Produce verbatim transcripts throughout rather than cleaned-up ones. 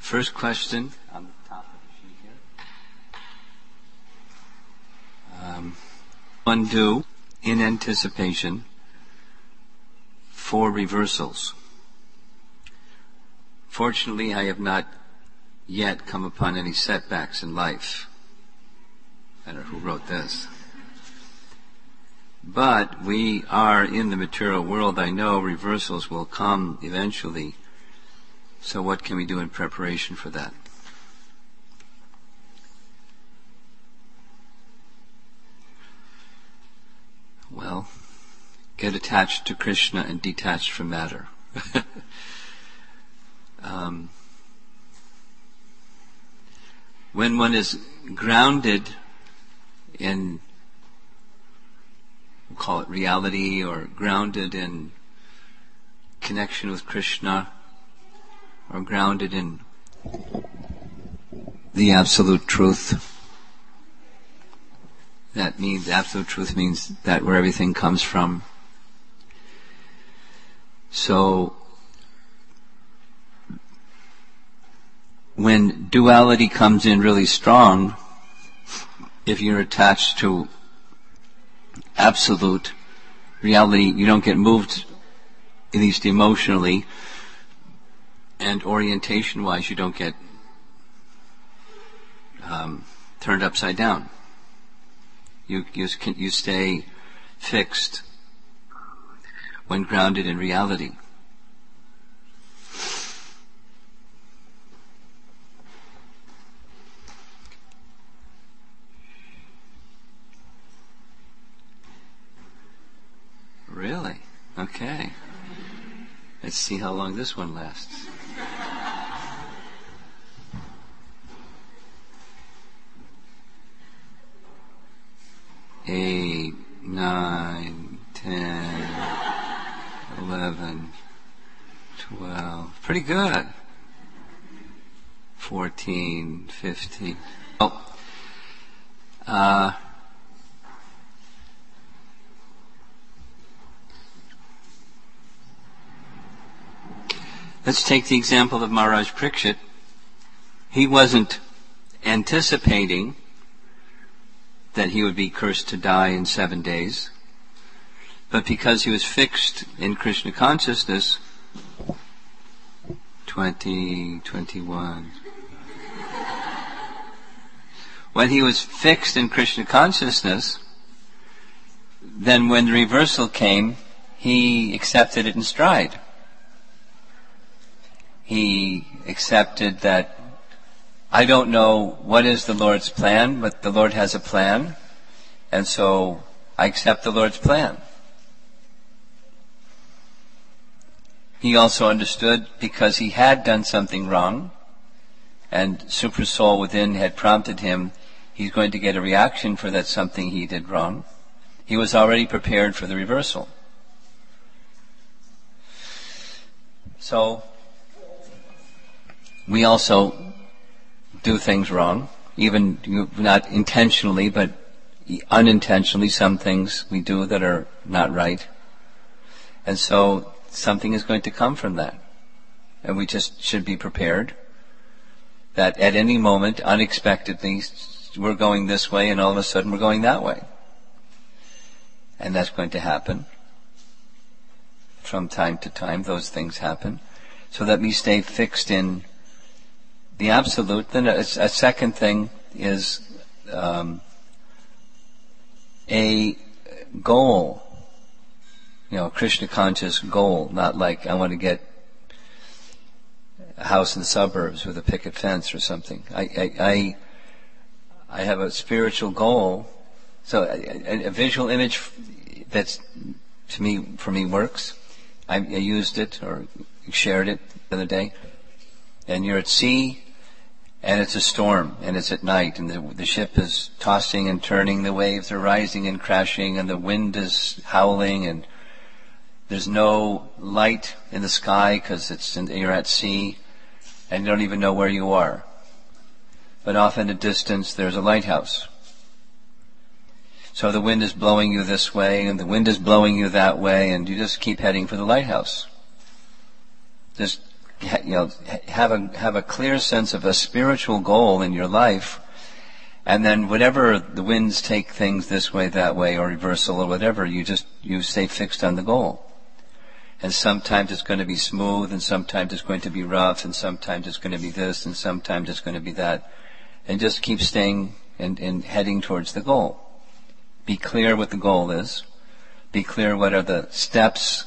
first question on the top of the sheet here. Um, undo in anticipation for reversals. Fortunately, I have not yet come upon any setbacks in life. I don't know who wrote this. But we are in the material world. I know reversals will come eventually. So what can we do in preparation for that? Well, get attached to Krishna and detached from matter. um, when one is grounded in, we'll call it reality, or grounded in connection with Krishna, or grounded in the absolute truth. That means, absolute truth means that where everything comes from. So, when duality comes in really strong, if you're attached to absolute reality, you don't get moved, at least emotionally, and orientation-wise, you don't get um, turned upside down. You, you you stay fixed when grounded in reality. Really? Okay. Let's see how long this one lasts. Eight, nine, ten, eleven, twelve. Pretty good. Fourteen, fifteen. Oh. Uh, let's take the example of Maharaj Parikshit. He wasn't anticipating that he would be cursed to die in seven days. But because he was fixed in Krishna consciousness, twenty, twenty-one. When he was fixed in Krishna consciousness, then when the reversal came, he accepted it in stride. He accepted that I don't know what is the Lord's plan, but the Lord has a plan, and so I accept the Lord's plan. He also understood because he had done something wrong, and Super Soul within had prompted him, he's going to get a reaction for that something he did wrong. He was already prepared for the reversal. So, we also do things wrong, even not intentionally, but unintentionally. Some things we do that are not right. And so something is going to come from that. And we just should be prepared that at any moment, unexpectedly, we're going this way and all of a sudden we're going that way. And that's going to happen. From time to time, those things happen. So let me stay fixed in the absolute. Then a, a second thing is um, a goal, you know, a Krishna conscious goal, not like I want to get a house in the suburbs with a picket fence or something. I I I, I have a spiritual goal, so a, a visual image that's to me for me works. I, I used it or shared it the other day, and you're at sea. And it's a storm, and it's at night, and the, the ship is tossing and turning, the waves are rising and crashing, and the wind is howling, and there's no light in the sky because it's in, you're at sea, and you don't even know where you are. But off in the distance, there's a lighthouse. So the wind is blowing you this way, and the wind is blowing you that way, and you just keep heading for the lighthouse. Just you know, have a have a clear sense of a spiritual goal in your life, and then whatever the winds take things this way, that way, or reversal, or whatever, you just you stay fixed on the goal. And sometimes it's going to be smooth, and sometimes it's going to be rough, and sometimes it's going to be this, and sometimes it's going to be that, and just keep staying and, and heading towards the goal. Be clear what the goal is. Be clear what are the steps,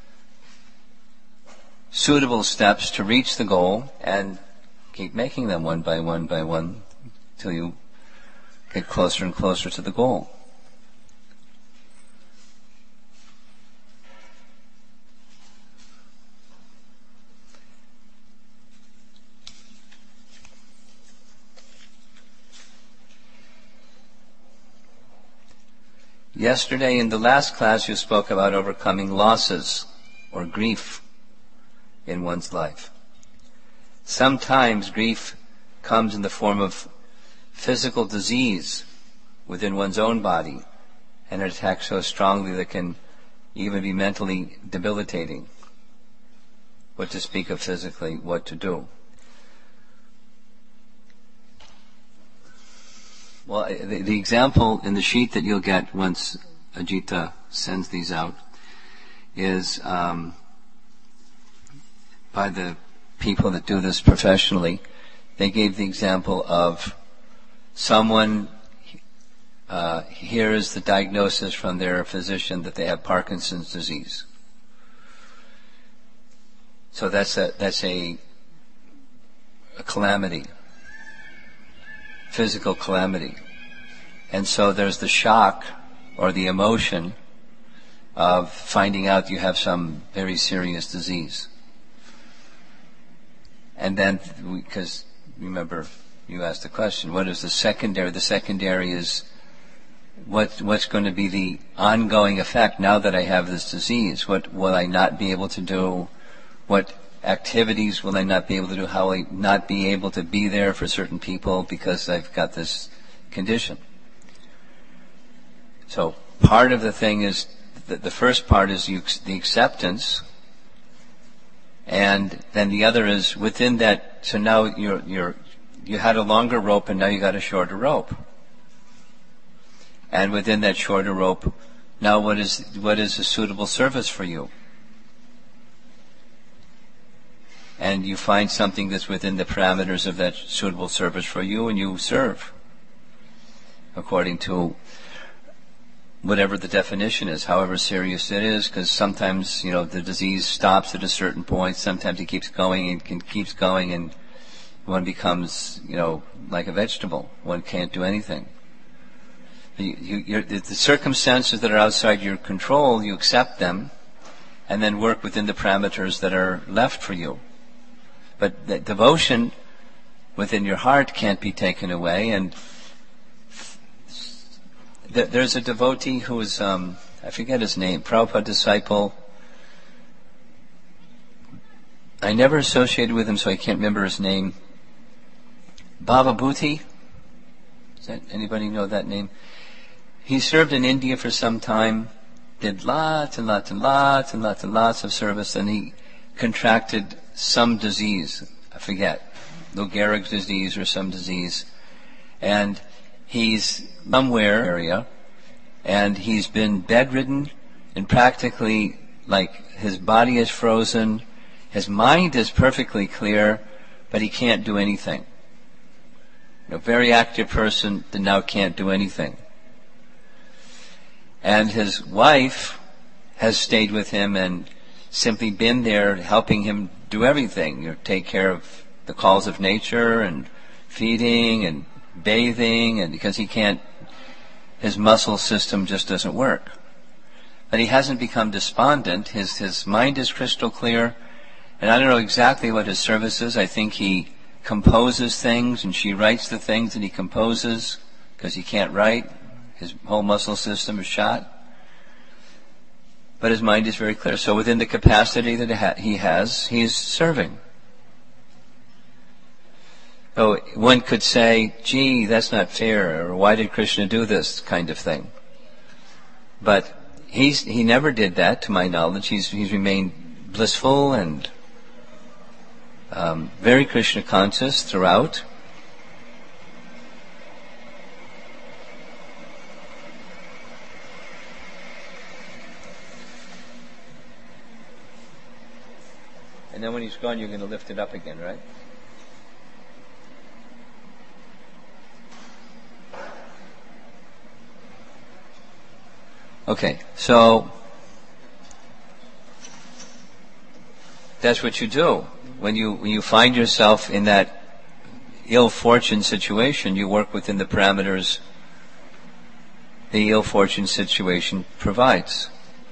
suitable steps to reach the goal, and keep making them one by one by one till you get closer and closer to the goal. Yesterday in the last class you spoke about overcoming losses or grief in one's life. Sometimes grief comes in the form of physical disease within one's own body, and it attacks so strongly that it can even be mentally debilitating. What to speak of physically, what to do. Well, the, the example in the sheet that you'll get once Ajita sends these out is um, by the people that do this professionally. They gave the example of someone uh, hears the diagnosis from their physician that they have Parkinson's disease. So that's a that's a, a calamity. Physical calamity. And so there's the shock or the emotion of finding out you have some very serious disease. And then, because remember, you asked the question, what is the secondary? The secondary is what, what's going to be the ongoing effect now that I have this disease? What will I not be able to do? What activities will I not be able to do? How will I not be able to be there for certain people because I've got this condition? So part of the thing is, the, the first part is you, the acceptance, and then the other is within that, so now you're, you're, you had a longer rope and now you got a shorter rope. And within that shorter rope, now what is, what is a suitable service for you? And you find something that's within the parameters of that suitable service for you, and you serve according to whatever the definition is, however serious it is, because sometimes, you know, the disease stops at a certain point, sometimes it keeps going and can, keeps going, and one becomes, you know, like a vegetable. One can't do anything. You, you, you're, the, the circumstances that are outside your control, you accept them, and then work within the parameters that are left for you. But the devotion within your heart can't be taken away. And th- there's a devotee who is, um, I forget his name, Prabhupada disciple. I never associated with him, so I can't remember his name. Bhava Bhuti? Does that, anybody know that name? He served in India for some time, did lots and lots and lots and lots and lots of service, and he contracted some disease, I forget, Lou Gehrig's disease or some disease, and he's somewhere area, and he's been bedridden, and practically, like, his body is frozen, his mind is perfectly clear, but he can't do anything. A very active person that now can't do anything. And his wife has stayed with him and simply been there helping him do everything. You know, take care of the calls of nature and feeding and bathing, and because he can't, his muscle system just doesn't work. But he hasn't become despondent. His his mind is crystal clear, and I don't know exactly what his service is. I think he composes things, and she writes the things that he composes because he can't write. His whole muscle system is shot. But his mind is very clear. So within the capacity that he has, he's serving. So one could say, gee, that's not fair, or why did Krishna do this kind of thing? But he's, he never did that, to my knowledge. He's, he's remained blissful and um, very Krishna conscious throughout. And then when he's gone, you're going to lift it up again, right? Okay, so that's what you do. When you when you find yourself in that ill fortune situation, you work within the parameters the ill fortune situation provides.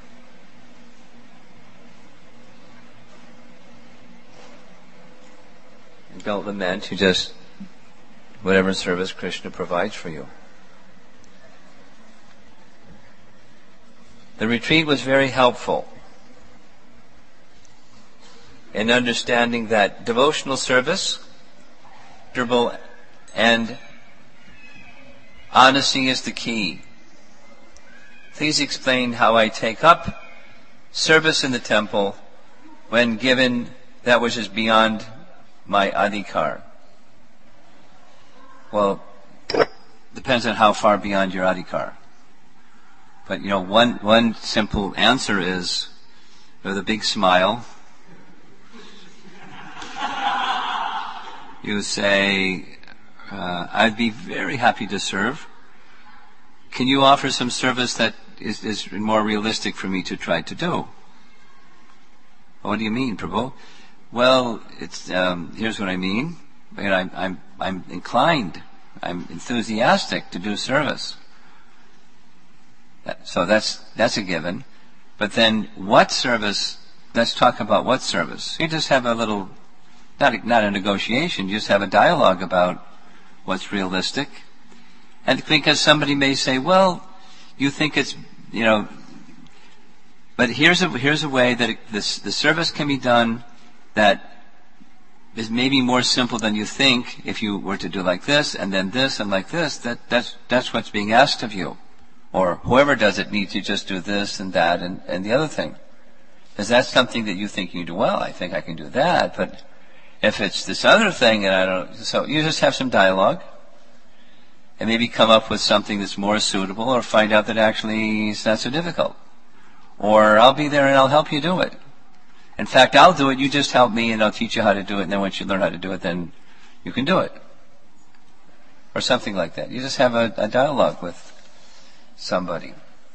You don't lament, you just, whatever service Krishna provides for you. The retreat was very helpful in understanding that devotional service, comfortable, and honesty is the key. Please explain how I take up service in the temple when given that which is beyond my adhikar. Well, depends on how far beyond your adhikar. But, you know, one one simple answer is, with a big smile, you say, uh, I'd be very happy to serve. Can you offer some service that is, is more realistic for me to try to do? What do you mean, Prabhu? Well, it's um, here's what I mean. You know, I'm, I'm, I'm inclined, I'm enthusiastic to do service. So that's that's a given. But then what service, let's talk about what service. You just have a little, not a, not a negotiation, you just have a dialogue about what's realistic. And because somebody may say, well, you think it's, you know, but here's a, here's a way that it, this, the service can be done that is maybe more simple than you think if you were to do like this and then this and like this. That, that's, that's what's being asked of you. Or whoever does it needs to just do this and that and, and the other thing. Because that's something that you think you do well. I think I can do that. But if it's this other thing, and I don't, so you just have some dialogue and maybe come up with something that's more suitable, or find out that actually it's not so difficult. Or I'll be there and I'll help you do it. In fact, I'll do it, you just help me and I'll teach you how to do it, and then once you learn how to do it, then you can do it. Or something like that. You just have a, a dialogue with somebody.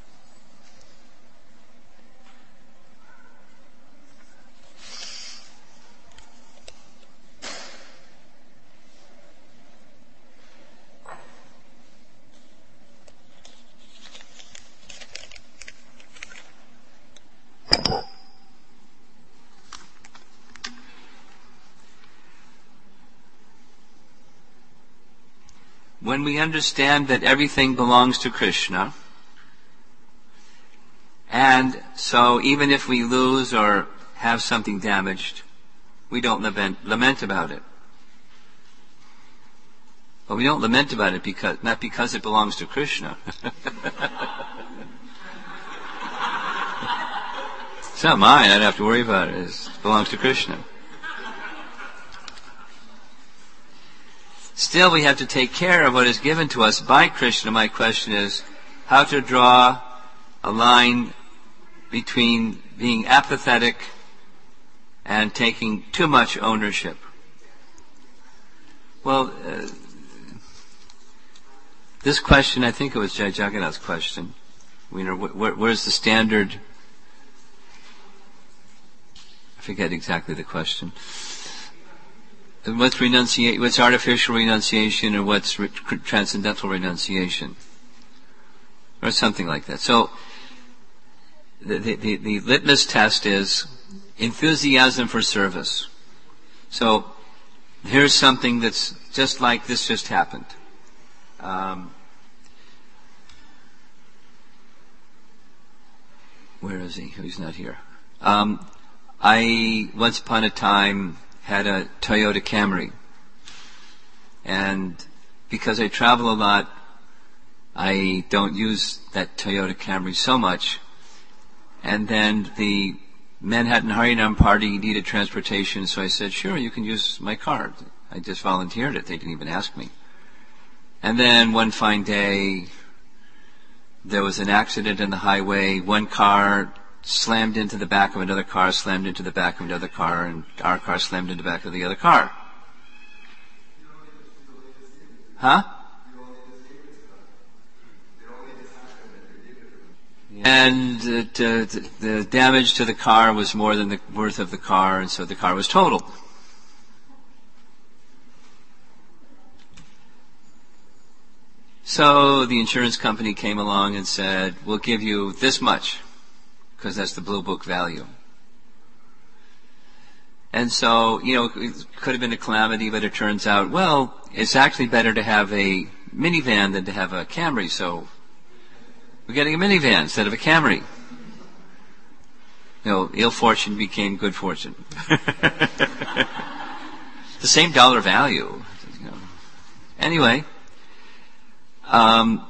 When we understand that everything belongs to Krishna, and so even if we lose or have something damaged, we don't lament, lament about it. But we don't lament about it because, not because it belongs to Krishna. It's not mine, I don't have to worry about it. It belongs to Krishna. Still, we have to take care of what is given to us by Krishna. My question is how to draw a line between being apathetic and taking too much ownership. Well, uh, this question, I think it was Jai Jagannath's question. You know, wh- where's the standard? I forget exactly the question. What's renunciation? What's artificial renunciation, and what's re- transcendental renunciation, or something like that. So, the, the the litmus test is enthusiasm for service. So, here's something that's just like this just happened. Um, where is he? He's not here. Um, I once upon a time had a Toyota Camry, and because I travel a lot, I don't use that Toyota Camry so much. And then the Manhattan Harinam party needed transportation, so I said, sure, you can use my car. I just volunteered it. They didn't even ask me. And then one fine day, there was an accident in the highway. One car slammed into the back of another car, slammed into the back of another car, and our car slammed into the back of the other car. Huh? And uh, the, the damage to the car was more than the worth of the car, and so the car was totaled. So the insurance company came along and said, we'll give you this much, because that's the Blue Book value. And so, you know, it could have been a calamity, but it turns out, well, it's actually better to have a minivan than to have a Camry, so we're getting a minivan instead of a Camry. You know, ill fortune became good fortune. The same dollar value. You know. Anyway, um,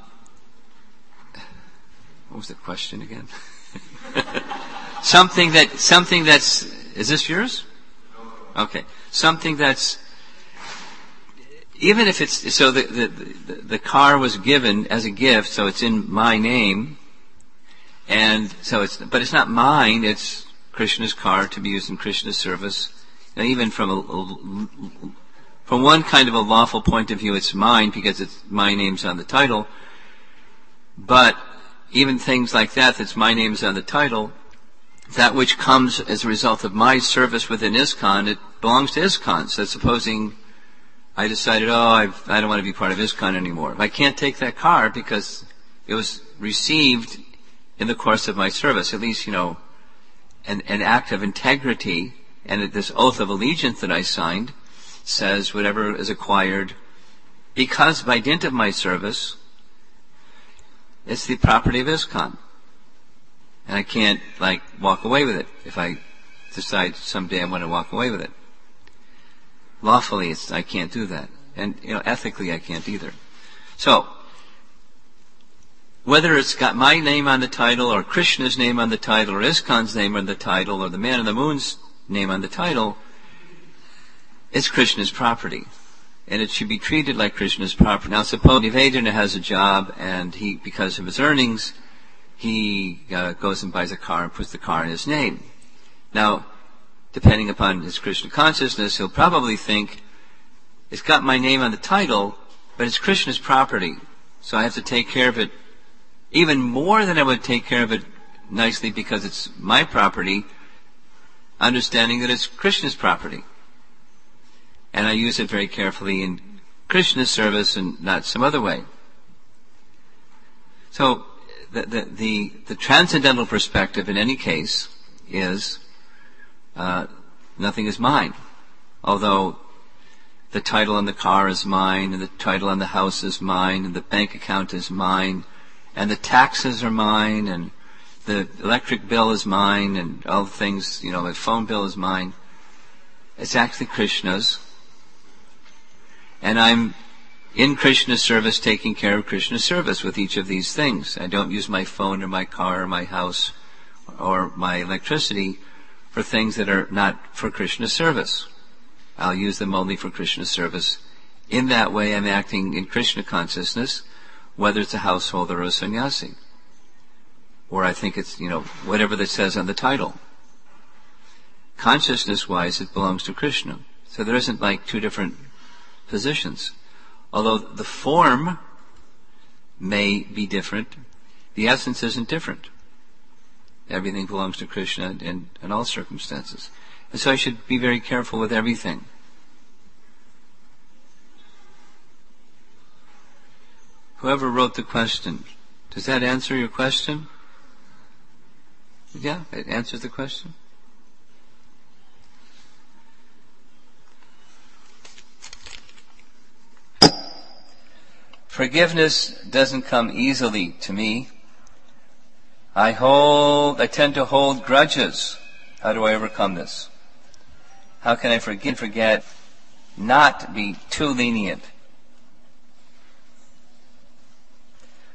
what was the question again? something that, something that's, is this yours? Okay. Something that's, even if it's, so the, the, the, the car was given as a gift, so it's in my name, and so it's, but it's not mine, it's Krishna's car to be used in Krishna's service. Now, even from a, a, from one kind of a lawful point of view, it's mine because it's, my name's on the title, but even things like that, that's my name's on the title, that which comes as a result of my service within ISKCON, it belongs to ISKCON. So supposing I decided, oh, I've, I don't want to be part of ISKCON anymore. I can't take that car because it was received in the course of my service. At least, you know, an, an act of integrity, and this oath of allegiance that I signed says whatever is acquired because by dint of my service, it's the property of ISKCON. And I can't, like, walk away with it if I decide someday I want to walk away with it. Lawfully, it's, I can't do that. And, you know, ethically, I can't either. So, whether it's got my name on the title, or Krishna's name on the title, or ISKCON's name on the title, or the Man on the Moon's name on the title, it's Krishna's property. And it should be treated like Krishna's property. Now, suppose Nivedana has a job, and he, because of his earnings, he uh, goes and buys a car and puts the car in his name. Now, depending upon his Krishna consciousness, he'll probably think, it's got my name on the title, but it's Krishna's property, so I have to take care of it even more than I would take care of it nicely because it's my property, understanding that it's Krishna's property. And I use it very carefully in Krishna's service and not some other way. So, The, the, the, the transcendental perspective in any case is uh, nothing is mine. Although the title on the car is mine, and the title on the house is mine, and the bank account is mine, and the taxes are mine, and the electric bill is mine, and all the things, you know, the phone bill is mine. It's actually Krishna's. And I'm in Krishna's service, taking care of Krishna's service with each of these things. I don't use my phone or my car or my house or my electricity for things that are not for Krishna's service. I'll use them only for Krishna's service. In that way, I'm acting in Krishna consciousness, whether it's a householder or a sannyasi. Or I think it's, you know, whatever that says on the title. Consciousness-wise, it belongs to Krishna. So there isn't like two different positions. Although the form may be different, the essence isn't different. Everything belongs to Krishna in, in all circumstances. And so I should be very careful with everything. Whoever wrote the question, does that answer your question? Yeah, it answers the question. Forgiveness doesn't come easily to me. I hold, I tend to hold grudges. How do I overcome this? How can I forgive, forget, not be too lenient?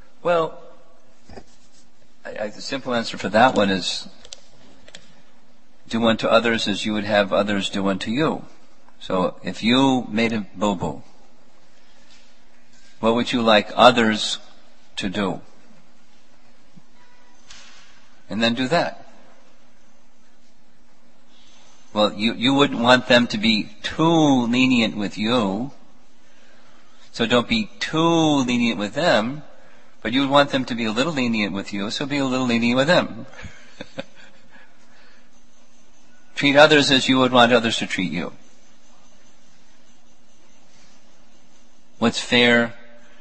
Well, I, I, the simple answer for that one is do unto others as you would have others do unto you. So if you made a boo-boo, what would you like others to do? And then do that. Well, you, you wouldn't want them to be too lenient with you, so don't be too lenient with them, but you would want them to be a little lenient with you, so be a little lenient with them. Treat others as you would want others to treat you. What's fair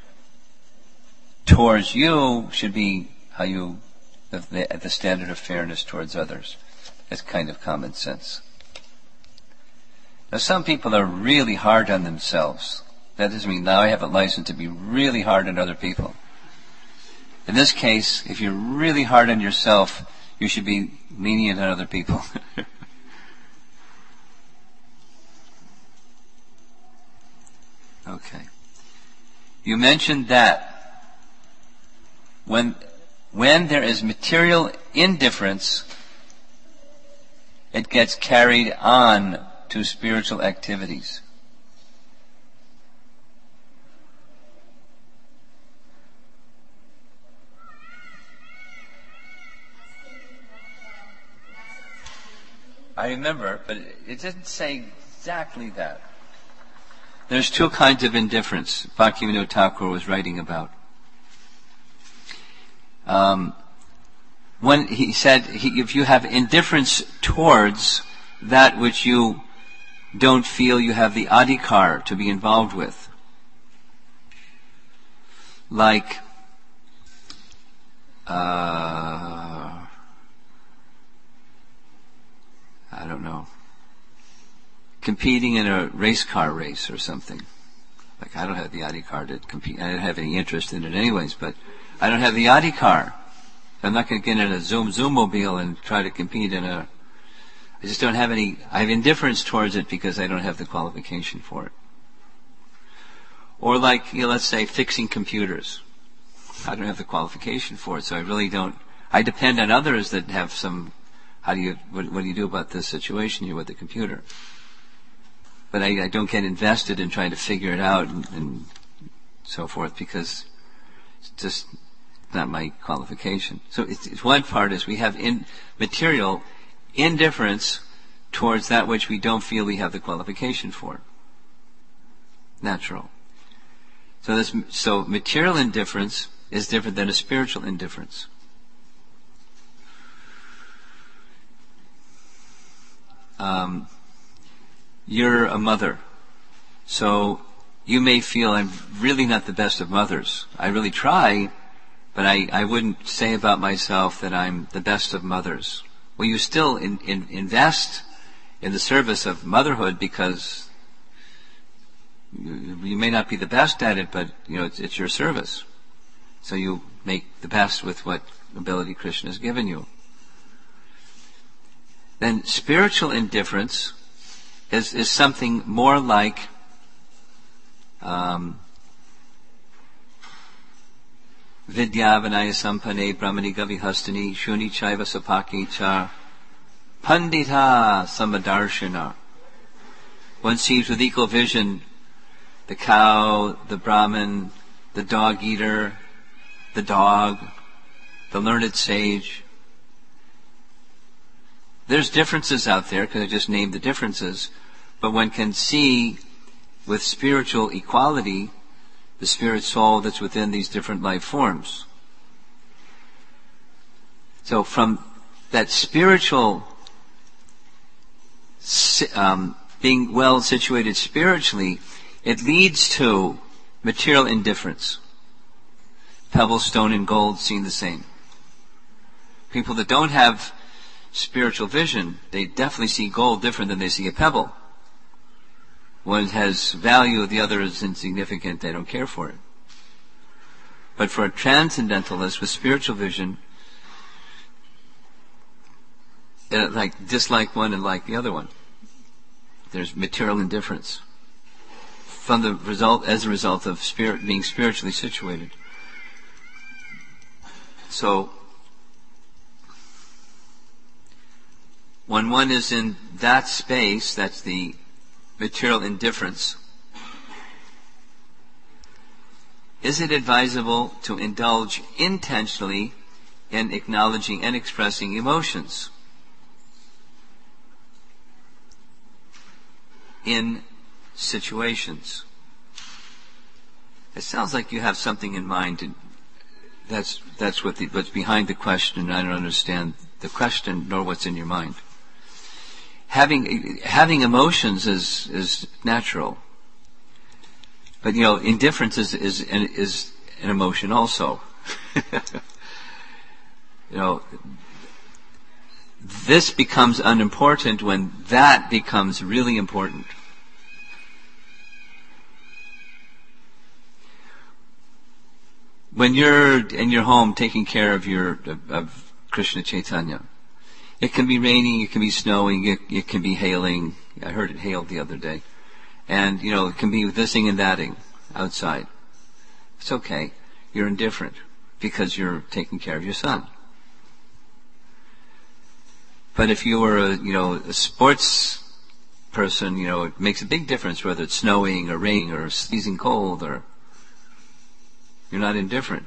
towards you should be how you, the, the standard of fairness towards others. That's kind of common sense. Now some people are really hard on themselves. That doesn't mean now I have a license to be really hard on other people. In this case, if you're really hard on yourself, you should be lenient on other people. Okay. You mentioned that when when there is material indifference, it gets carried on to spiritual activities. I remember, but it didn't say exactly that. There's two kinds of indifference Bhaktivinoda Thakur was writing about. Um, when he said, he, if you have indifference towards that which you don't feel you have the adhikar to be involved with, like uh, I don't know, competing in a race car race or something. Like, I don't have the adhikar to compete. I don't have any interest in it anyways, but I don't have the adhikar. I'm not going to get in a Zoom Zoom mobile and try to compete in a... I just don't have any... I have indifference towards it because I don't have the qualification for it. Or like, you know, let's say fixing computers. I don't have the qualification for it, so I really don't... I depend on others that have some... How do you... What, what do you do about this situation here with the computer? But I, I don't get invested in trying to figure it out and, and so forth because it's just not my qualification. So it's, it's one part is we have in material indifference towards that which we don't feel we have the qualification for. Natural. So this, so material indifference is different than a spiritual indifference. Um, You're a mother, so you may feel I'm really not the best of mothers. I really try, but I, I wouldn't say about myself that I'm the best of mothers. Well, you still in, in, invest in the service of motherhood because you, you may not be the best at it, but you know it's, it's your service. So you make the best with what ability Krishna has given you. Then spiritual indifference Is, is something more like um, Vidya Vinaya Sampane Brahmani Gavihastani Shuni Chaiva Sapaki Cha Pandita Samadarshana. One sees with equal vision the cow, the Brahmin, the dog eater, the dog, the learned sage. There's differences out there, because I just named the differences, but one can see with spiritual equality the spirit soul that's within these different life forms. So from that spiritual, um, being well situated spiritually, it leads to material indifference. Pebble, stone, and gold seem the same. People that don't have spiritual vision, they definitely see gold different than they see a pebble. One has value, the other is insignificant, they don't care for it. But for a transcendentalist with spiritual vision, they like dislike one and like the other one. There's material indifference from the result, as a result of spirit being spiritually situated. So when one is in that space, that's the material indifference, is it advisable to indulge intentionally in acknowledging and expressing emotions in situations? It sounds like you have something in mind, and that's that's what the, what's behind the question. I don't understand the question nor what's in your mind. Having having emotions is is natural, but you know, indifference is is an, is an emotion also. You know, this becomes unimportant when that becomes really important. When you're in your home taking care of your of, of Krishna Chaitanya, it can be raining, it can be snowing, it, it can be hailing. I heard it hailed the other day. And, you know, it can be thising and thating outside. It's okay. You're indifferent because you're taking care of your son. But if you were a, you know, a sports person, you know, it makes a big difference whether it's snowing or raining or freezing cold, or you're not indifferent.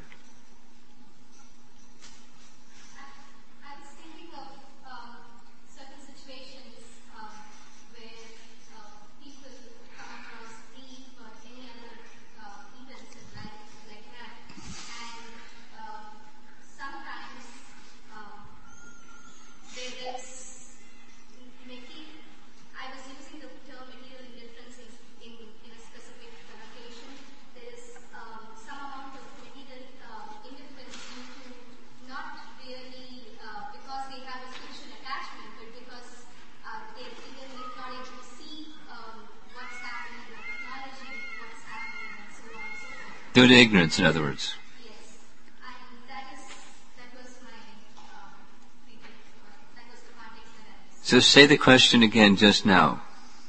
I was thinking of um, certain situations um, where uh, people come across grief or any other uh, events in life like that, and um, sometimes um, there is making. I was using the term material indifference in, in, in a specific occasion. There is um, some amount of material uh, indifference due to not really uh, because they have a spiritual attachment, but because uh, they either not able to see um, what's happening in the technology, what's happening, and so on and so forth. Due to ignorance, in other words. Yes, and that is that was my um, thinking. That was the context that I was. So say the question again just now.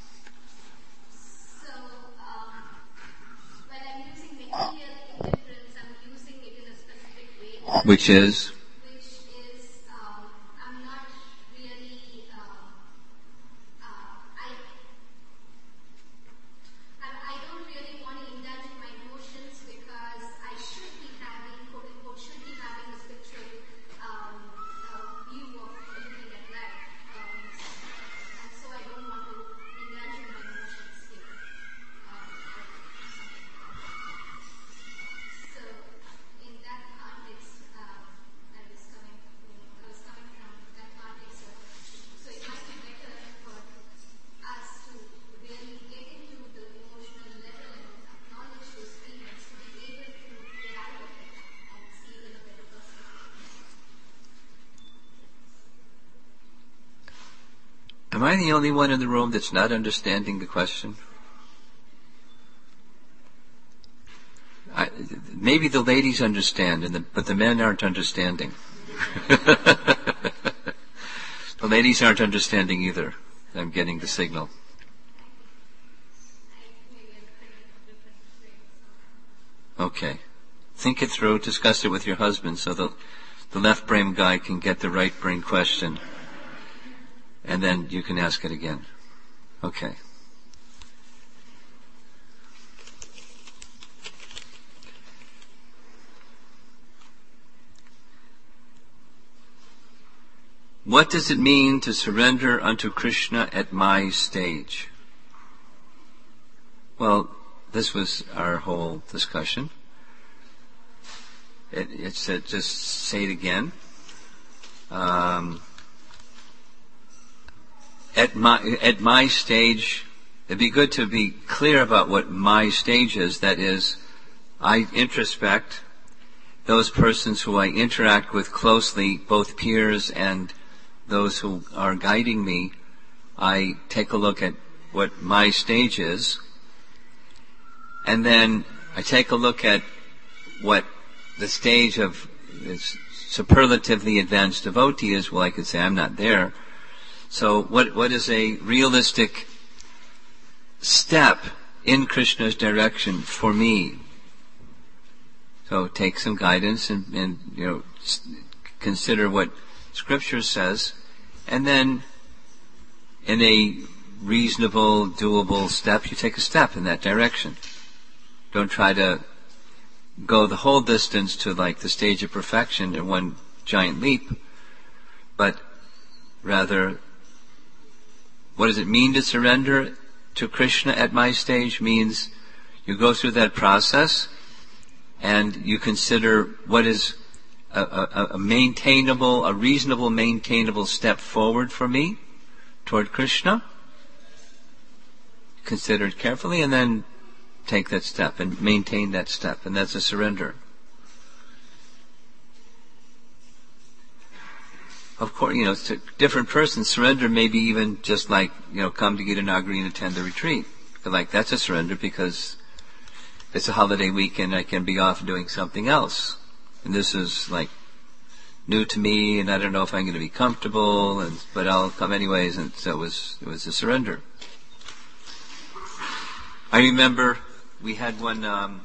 So, um, when I'm using material indifference, I'm using it in a specific way, Which is? which is um, I'm not really. Um, uh, I, I I don't really want to indulge in my emotions because I should be having, quote unquote, should be having a spiritual um, uh, view of looking at life, um, and so I don't want to indulge in my emotions here. Um, so, in that context, um, I was coming, I was coming from that context. Of, so it might be better for us to really get into the emotional level and acknowledge those feelings to be able to get out of it and see it in a better perspective. Am I the only one in the room that's not understanding the question? I, maybe the ladies understand, and the, but the men aren't understanding. The ladies aren't understanding either. I'm getting the signal. Okay. Think it through, discuss it with your husband so the, the left brain guy can get the right brain question. And then you can ask it again. Okay. What does it mean to surrender unto Krishna at my stage? Well, this was our whole discussion. It, it said, just say it again. Um, at my at my stage, it'd be good to be clear about what my stage is. That is, I introspect those persons who I interact with closely, both peers and those who are guiding me. I take a look at what my stage is, and then I take a look at what the stage of this superlatively advanced devotee is. Well, I could say I'm not there. So what what is a realistic step in Krishna's direction for me? So take some guidance and, and you know, consider what Scripture says, and then in a reasonable, doable step, you take a step in that direction. Don't try to go the whole distance to like the stage of perfection in one giant leap, but rather, what does it mean to surrender to Krishna at my stage? Means you go through that process and you consider what is a, a, a maintainable, a reasonable maintainable step forward for me toward Krishna. Consider it carefully and then take that step and maintain that step, and that's a surrender. Of course, you know, to different persons, surrender may be even just like, you know, come to Gitanagari and attend the retreat. Like, that's a surrender because it's a holiday weekend, I can be off doing something else. And this is like new to me, and I don't know if I'm going to be comfortable, and but I'll come anyways, and so it was, it was a surrender. I remember we had one, um,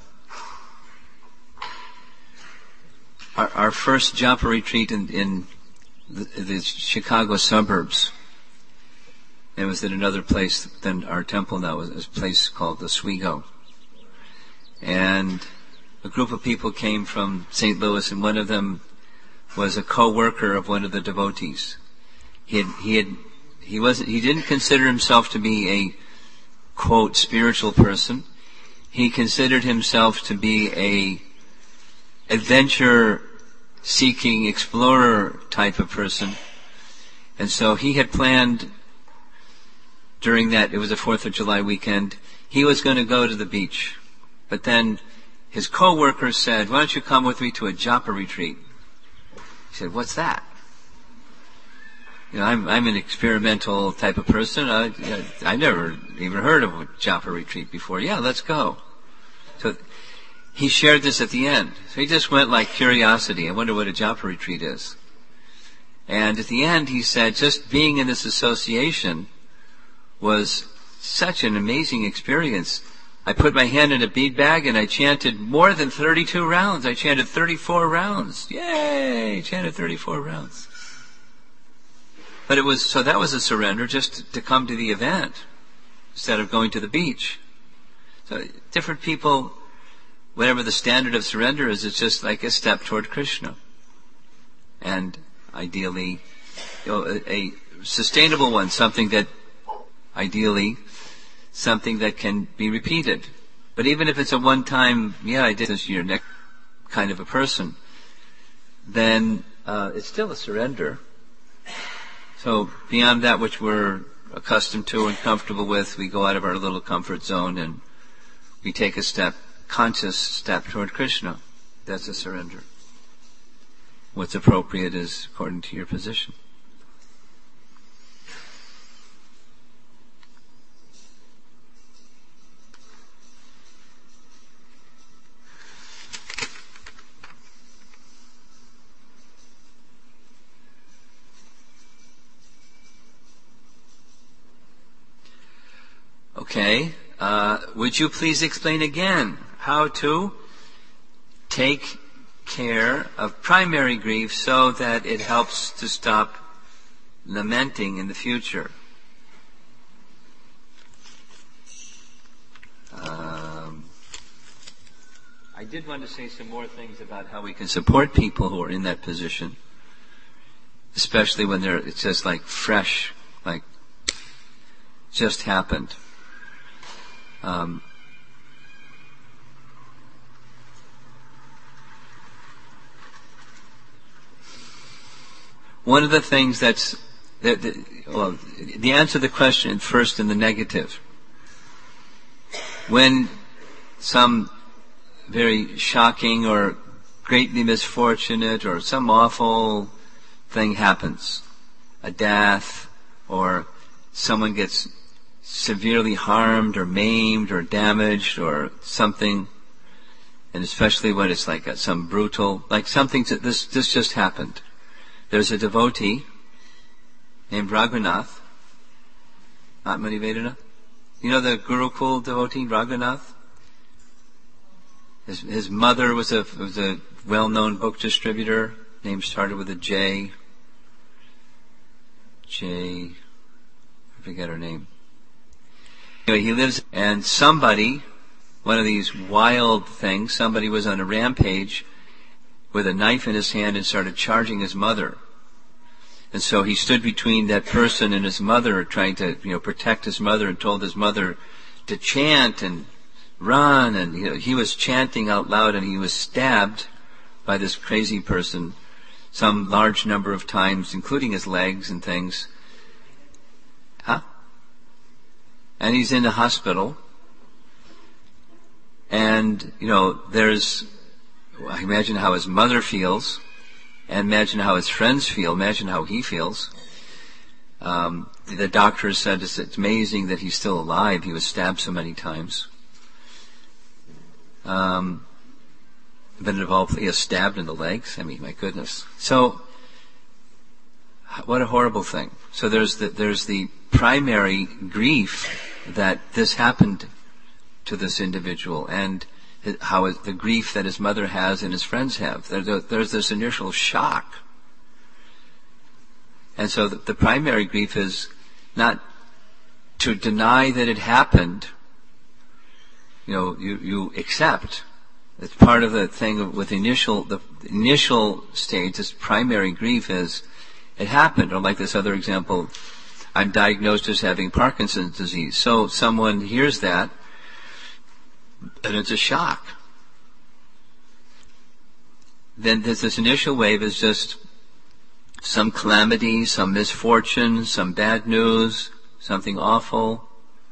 our, our first japa retreat in, in the, the Chicago suburbs. It was at another place than our temple now. It was a place called the Oswego. And a group of people came from Saint Louis, and one of them was a co-worker of one of the devotees. He had, he had, he wasn't, he didn't consider himself to be a, quote, spiritual person. He considered himself to be a adventure-seeking explorer type of person. And so he had planned during that, it was a fourth of July weekend, he was going to go to the beach. But then his co-worker said, why don't you come with me to a japa retreat? He said, what's that? You know, I'm, I'm an experimental type of person. I, I, I never even heard of a japa retreat before. Yeah, let's go. So he shared this at the end. So he just went like curiosity. I wonder what a japa retreat is. And at the end he said, just being in this association was such an amazing experience. I put my hand in a bead bag and I chanted more than thirty-two rounds. I chanted thirty-four rounds. Yay! Chanted thirty-four rounds. But it was, so that was a surrender just to come to the event instead of going to the beach. So different people, whatever the standard of surrender is, it's just like a step toward Krishna. And ideally, you know, a, a sustainable one, something that, ideally, something that can be repeated. But even if it's a one-time, yeah, I did this year, next kind of a person, then uh, it's still a surrender. So beyond that which we're accustomed to and comfortable with, we go out of our little comfort zone and we take a step, conscious step toward Krishna. That's a surrender. What's appropriate is according to your position. Okay, uh, would you please explain again how to take care of primary grief so that it helps to stop lamenting in the future? Um, I did want to say some more things about how we can support people who are in that position, especially when they're, it's just like fresh, like just happened. Um, one of the things that's, that, that, well, the answer to the question first in the negative. When some very shocking or greatly misfortunate or some awful thing happens, a death, or someone gets severely harmed or maimed or damaged or something, and especially when it's like a, some brutal, like something, to, this this just happened. There's a devotee named Raghunath, Atmani Vedana. You know the Gurukul devotee, Raghunath? His, his mother was a was a well-known book distributor. Name started with a J. J. forget her name. Anyway, he lives, and somebody, one of these wild things, somebody was on a rampage with a knife in his hand and started charging his mother. And so he stood between that person and his mother, trying to, you know, protect his mother, and told his mother to chant and run. And you know, he was chanting out loud, and he was stabbed by this crazy person some large number of times, including his legs and things. Huh? And he's in the hospital. And, you know, there's, I imagine how his mother feels, and imagine how his friends feel, imagine how he feels. Um, the doctor said it's, it's amazing that he's still alive. He was stabbed so many times. Um, but of all, he was stabbed in the legs. I mean, my goodness. So, what a horrible thing. So there's the, there's the primary grief that this happened to this individual, and how it, the grief that his mother has and his friends have. There, there's this initial shock. And so the, the primary grief is not to deny that it happened. You know, you, you accept. It's part of the thing with initial, the initial stage, this primary grief is, it happened. Or like this other example, I'm diagnosed as having Parkinson's disease. So someone hears that, and it's a shock. Then there's this initial wave is just some calamity, some misfortune, some bad news, something awful.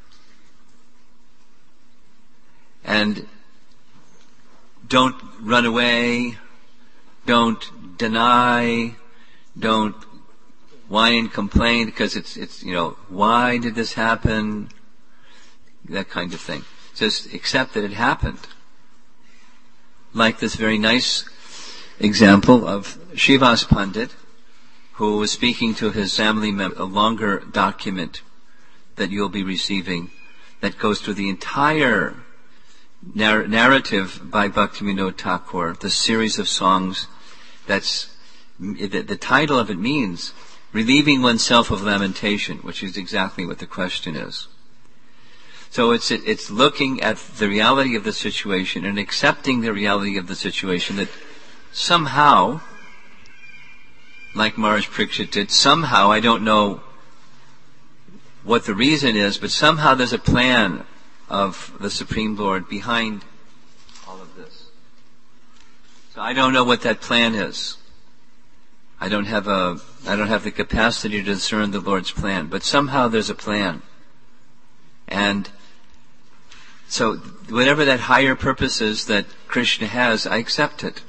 And don't run away, don't deny, don't whine and complain, because it's, it's, you know, why did this happen? That kind of thing. Just accept that it happened. Like this very nice example of Shivas Pandit, who was speaking to his family member, a longer document that you'll be receiving that goes through the entire narr- narrative by Bhaktivinoda Thakur, the series of songs. That's the, the title of it means relieving oneself of lamentation, which is exactly what the question is. So it's it's looking at the reality of the situation and accepting the reality of the situation, that somehow, like Maharaj Parikshit did, somehow, I don't know what the reason is, but somehow there's a plan of the Supreme Lord behind all of this. So I don't know what that plan is. I don't have a I don't have the capacity to discern the Lord's plan, but somehow there's a plan. And so whatever that higher purpose is that Krishna has, I accept it.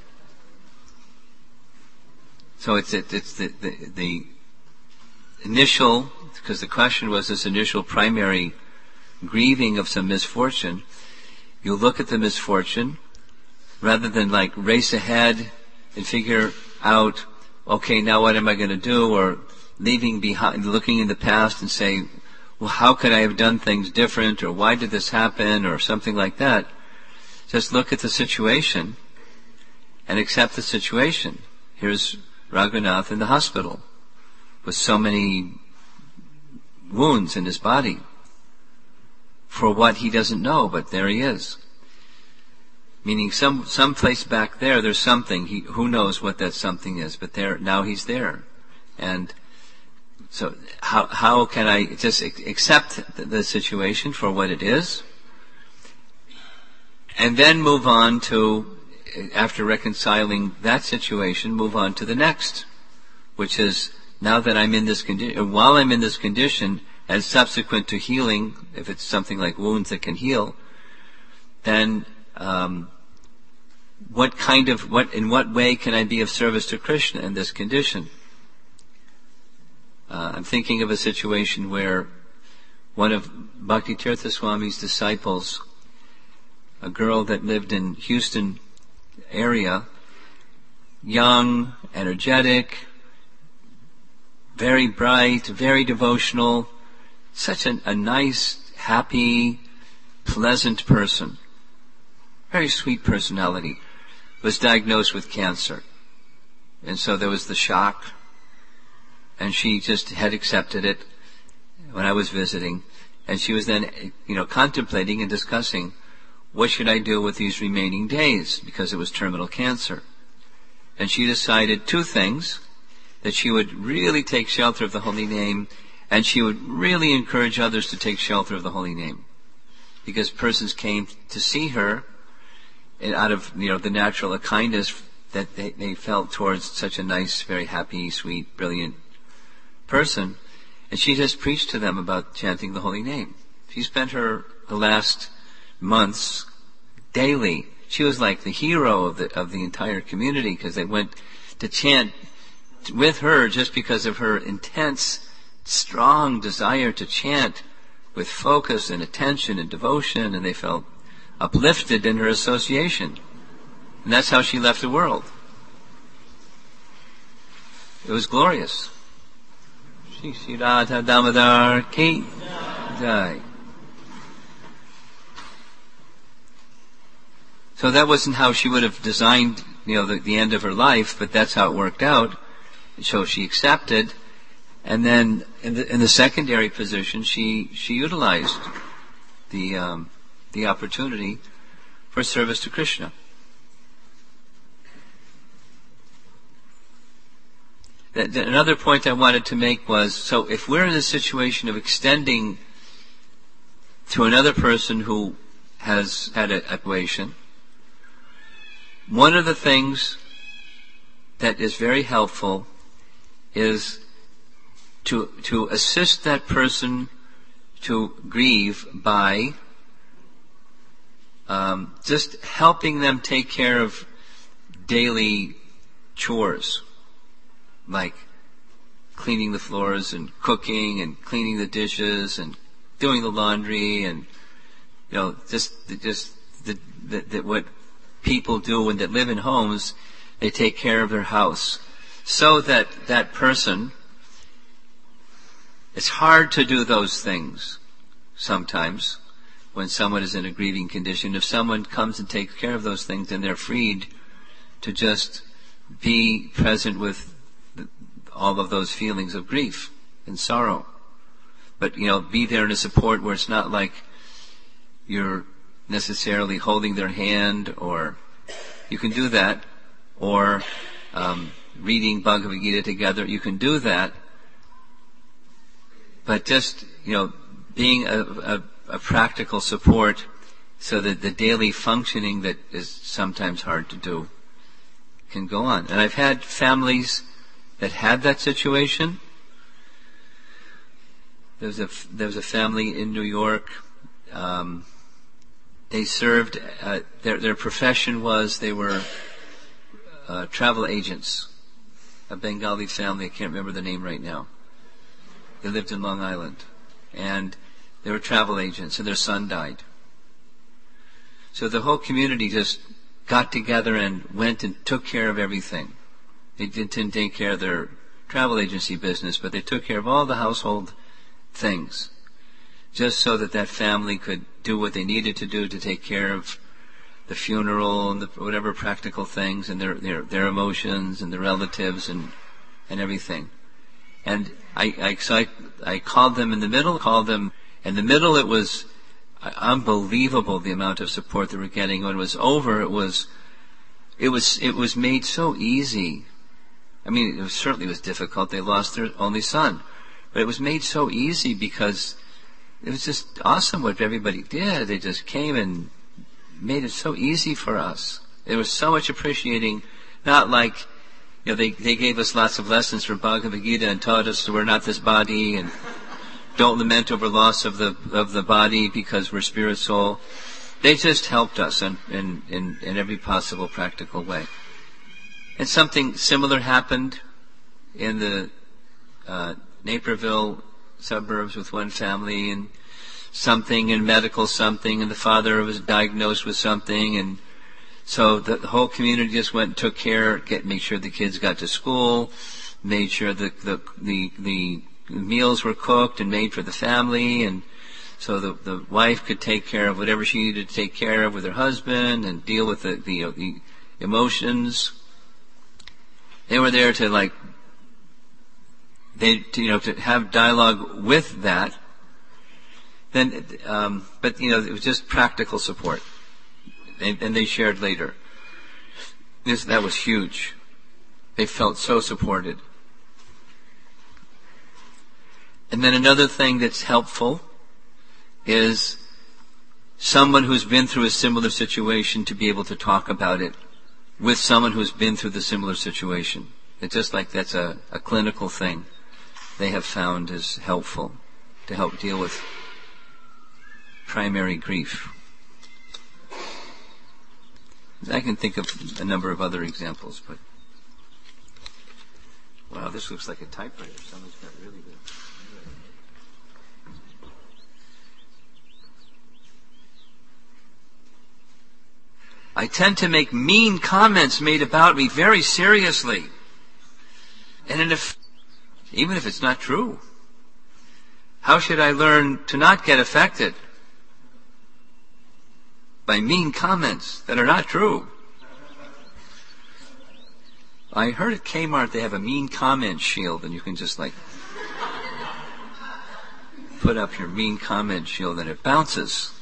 So it's it, it's the, the, the initial, because the question was this initial primary grieving of some misfortune. You look at the misfortune, rather than like race ahead and figure out, okay, now what am I going to do? Or leaving behind, looking in the past and say, well, how could I have done things different? Or why did this happen? Or something like that. Just look at the situation and accept the situation. Here's Raghunath in the hospital with so many wounds in his body for what he doesn't know, but there he is. Meaning some some place back there, there's something. He, who knows what that something is, but there now he's there. And so how how can I just accept the situation for what it is, and then move on to, after reconciling that situation, move on to the next, which is, now that I'm in this condition, while I'm in this condition, and subsequent to healing, if it's something like wounds that can heal, then um, what kind of, what, in what way can I be of service to Krishna in this condition? Uh, I'm thinking of a situation where one of Bhakti Tirtha Swami's disciples, a girl that lived in Houston area, young, energetic, very bright, very devotional, such a, a nice, happy, pleasant person, very sweet personality, was diagnosed with cancer. And so there was the shock, and she just had accepted it, when I was visiting, and she was then, you know, contemplating and discussing, what should I do with these remaining days, because it was terminal cancer. And she decided two things: that she would really take shelter of the Holy Name, and she would really encourage others to take shelter of the Holy Name, because persons came to see her, and out of, you know, the natural kindness that they, they felt towards such a nice, very happy, sweet, brilliant person. And she just preached to them about chanting the Holy Name. She spent her the last months daily. She was like the hero of the of the entire community, because they went to chant with her just because of her intense, strong desire to chant with focus and attention and devotion, and they felt uplifted in her association. And that's how she left the world. It was glorious. Shri Shri Radha Damodar Ki Jai. So that wasn't how she would have designed, you know, the, the end of her life, but that's how it worked out. So she accepted, and then in the, in the secondary position, she she utilized the um, the opportunity for service to Krishna. That, that another point I wanted to make was, so if we're in a situation of extending to another person who has had a equation, one of the things that is very helpful is to to assist that person to grieve by um, just helping them take care of daily chores, like cleaning the floors and cooking and cleaning the dishes and doing the laundry, and, you know, just just the, the, the, what people do when they live in homes. They take care of their house, so that that person, it's hard to do those things sometimes when someone is in a grieving condition. If someone comes and takes care of those things, then they're freed to just be present with all of those feelings of grief and sorrow. But, you know, be there in a support where it's not like you're necessarily holding their hand, or you can do that, or um, reading Bhagavad Gita together, you can do that. But just, you know, being a, a, a practical support, so that the daily functioning that is sometimes hard to do can go on. And I've had families that had that situation. There was a, there was a family in New York. Um, they served, uh, their, their profession was, they were uh, travel agents. A Bengali family, I can't remember the name right now. They lived in Long Island. And they were travel agents, and their son died. So the whole community just got together and went and took care of everything. They didn't take care of their travel agency business, but they took care of all the household things, just so that that family could do what they needed to do to take care of the funeral and the, whatever practical things, and their, their their emotions and the relatives and and everything. And I I, so I I called them in the middle. Called them in the middle. It was unbelievable the amount of support they were getting. When it was over, it was it was it was made so easy. I mean, it was, certainly was difficult. They lost their only son. But it was made so easy because it was just awesome what everybody did. They just came and made it so easy for us. There was so much appreciating, not like, you know, they, they gave us lots of lessons from Bhagavad Gita and taught us we're not this body, and don't lament over loss of the of the body because we're spirit soul. They just helped us in, in, in, in every possible practical way. And something similar happened in the uh, Naperville suburbs with one family, and something in medical something, and the father was diagnosed with something, and so the, the whole community just went and took care, get make sure the kids got to school, made sure the the the, the meals were cooked and made for the family, and so the the wife could take care of whatever she needed to take care of with her husband and deal with the the, the emotions. They were there to like, they to, you know to have dialogue with that, then, um, but you know, it was just practical support, and, and they shared later. This that was huge. They felt so supported. And then another thing that's helpful is someone who's been through a similar situation to be able to talk about it with someone who's been through the similar situation. It's just like that's a, a clinical thing they have found is helpful to help deal with primary grief. I can think of a number of other examples, but wow, this looks like a typewriter. Someone's got really good. I tend to make mean comments made about me very seriously. And if, even if it's not true, how should I learn to not get affected by mean comments that are not true? I heard at Kmart they have a mean comment shield, and you can just like put up your mean comment shield and it bounces.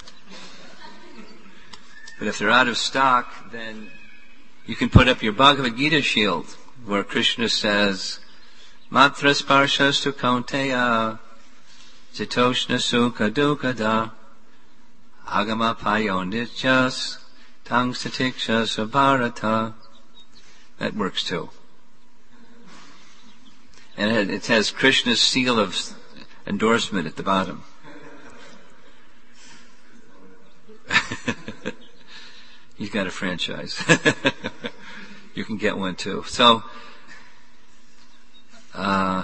But if they're out of stock, then you can put up your Bhagavad Gita shield, where Krishna says, Matra sparshastu kaunteya chitoshna sukha dukkada agama payonditchas tang satikshas bharata. That works too. And it has Krishna's seal of endorsement at the bottom. He's got a franchise. You can get one too. So, uh,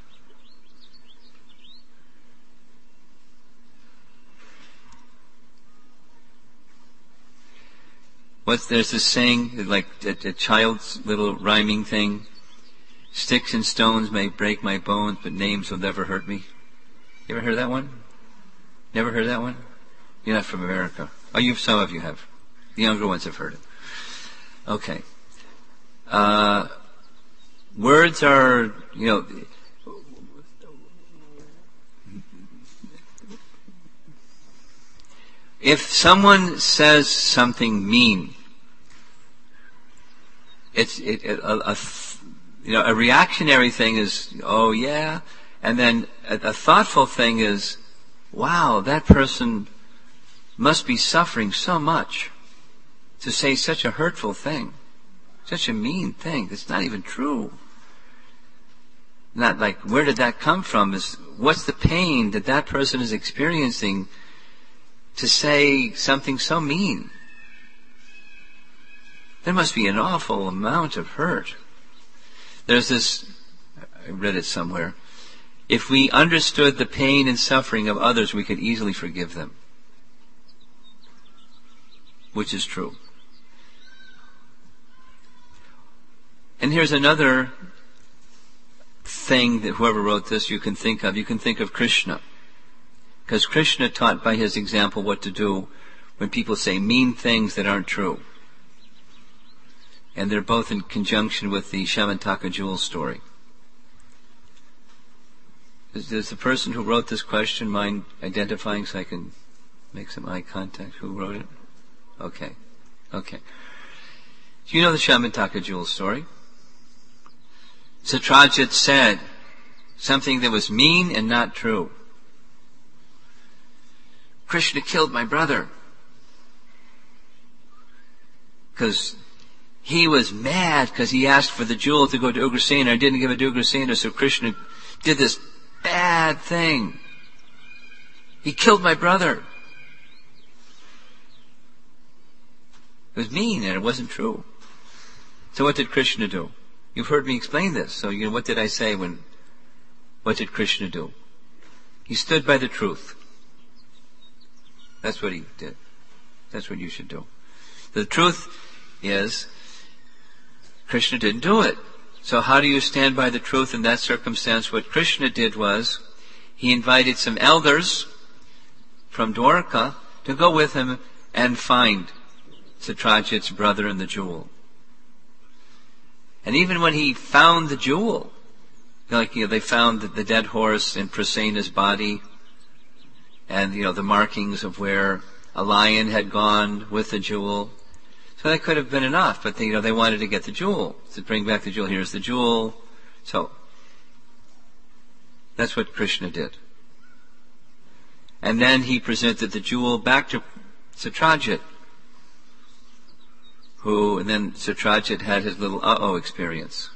what's there's this saying, like a, a child's little rhyming thing. Sticks and stones may break my bones, but names will never hurt me. You ever heard that one? Never heard that one? You're not from America. Oh, you some of you have. The younger ones have heard it. Okay. Uh, words are, you know, if someone says something mean, it's it, it, a, a you know a reactionary thing is, oh yeah, and then a, a thoughtful thing is, wow, that person must be suffering so much to say such a hurtful thing, such a mean thing that's not even true. Not like, where did that come from? Is what's the pain that that person is experiencing to say something so mean? There must be an awful amount of hurt. There's this, I read it somewhere, if we understood the pain and suffering of others, we could easily forgive them. Which is true. And here's another thing that whoever wrote this you can think of. You can think of Krishna. Because Krishna taught by his example what to do when people say mean things that aren't true. And they're both in conjunction with the Shamantaka jewel story. Does, does the person who wrote this question mind identifying so I can make some eye contact? Who wrote it? Okay. Okay. Do you know the Shamantaka jewel story? Satyajit said something that was mean and not true. Krishna killed my brother. Because he was mad because he asked for the jewel to go to Ugrasena. I didn't give it to Ugrasena, so Krishna did this bad thing. He killed my brother. It was mean and it wasn't true. So what did Krishna do? You've heard me explain this. So you know, what did I say when, what did Krishna do? He stood by the truth. That's what he did. That's what you should do. The truth is, Krishna didn't do it. So how do you stand by the truth in that circumstance? What Krishna did was, he invited some elders from Dwarka to go with him and find Satyajit's brother and the jewel. And even when he found the jewel, like you know, they found the, the dead horse in Prasena's body, and, you know, the markings of where a lion had gone with the jewel. So that could have been enough, but they, you know, they wanted to get the jewel, to bring back the jewel. Here's the jewel. So that's what Krishna did. And then he presented the jewel back to Satyajit, who, and then Satyajit had his little uh-oh experience.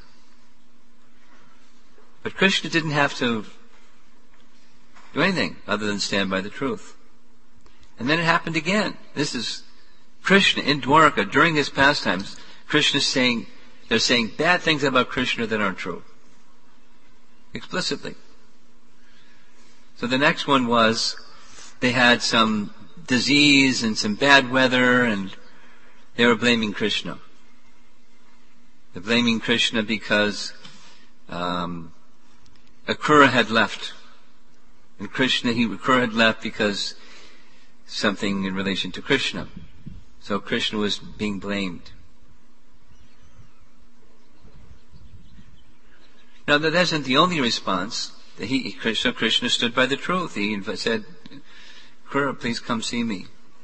But Krishna didn't have to do anything other than stand by the truth. And then it happened again. This is Krishna in Dwarka during his pastimes. Krishna's saying, they're saying bad things about Krishna that aren't true. Explicitly. So the next one was, they had some disease and some bad weather, and they were blaming Krishna. They're blaming Krishna because um, Akrura had left. And Krishna, he, Akrura had left because something in relation to Krishna. So Krishna was being blamed. Now that isn't the only response. He, Krishna, Krishna stood by the truth. He said, Akrura, please come see me.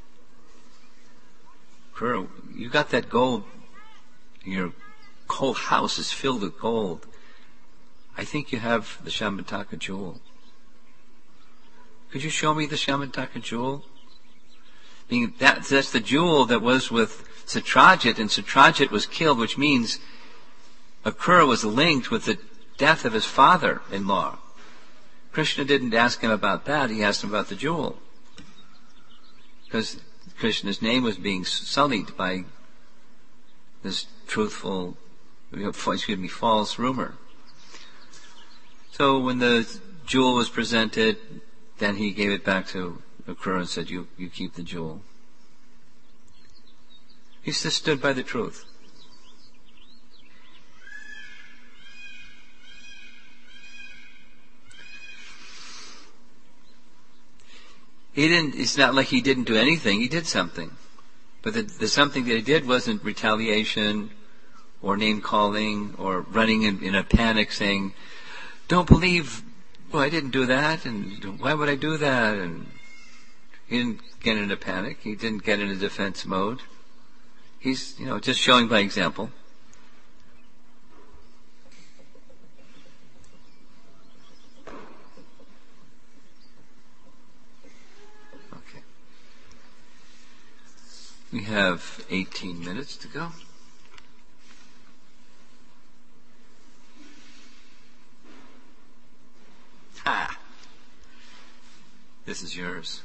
Akrura, you got that gold. Your whole house is filled with gold. I think you have the Shamataka jewel. Could you show me the Shamataka jewel? I mean, that, that's the jewel that was with Satyajit, and Satyajit was killed, which means Akrura was linked with the death of his father-in-law. Krishna didn't ask him about that, he asked him about the jewel. Because Krishna's name was being sullied by this truthful, excuse me, false rumor. So when the jewel was presented, then he gave it back to Akrura and said, you, you keep the jewel. He just stood by the truth. He didn't, it's not like he didn't do anything, he did something. But the, the something that he did wasn't retaliation or name calling or running in, in a panic saying, don't believe, well, I didn't do that, and why would I do that? And he didn't get into panic, he didn't get into defense mode. He's, you know, just showing by example. We have eighteen minutes to go. Ha! This is yours.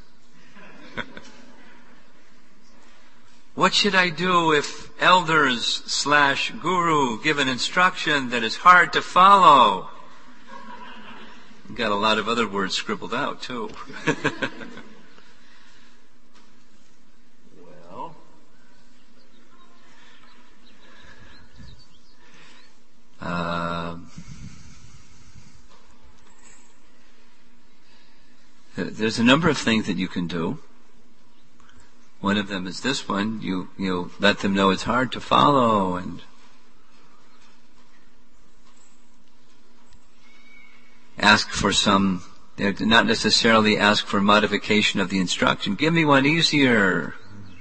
What should I do if elders slash guru give an instruction that is hard to follow? Got a lot of other words scribbled out too. Um, there's a number of things that you can do. One of them is this one. You you let them know it's hard to follow, and ask for some. Not necessarily ask for modification of the instruction. Give me one easier.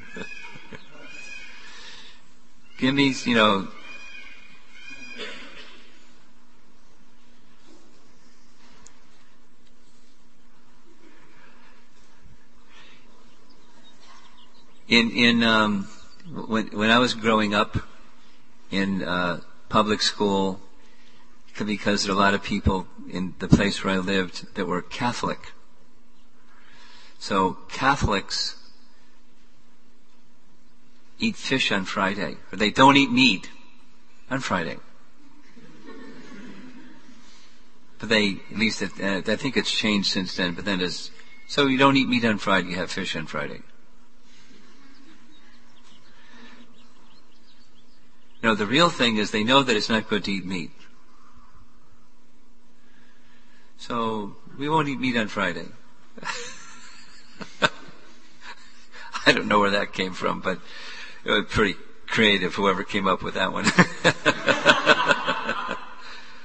Give me, you know. In in um, when when I was growing up in uh, public school, because there are a lot of people in the place where I lived that were Catholic. So Catholics eat fish on Friday, or they don't eat meat on Friday. But they, at least it, uh, I think it's changed since then. But then it's so you don't eat meat on Friday, you have fish on Friday. No, the real thing is they know that it's not good to eat meat. So, we won't eat meat on Friday. I don't know where that came from, but it was pretty creative, whoever came up with that one.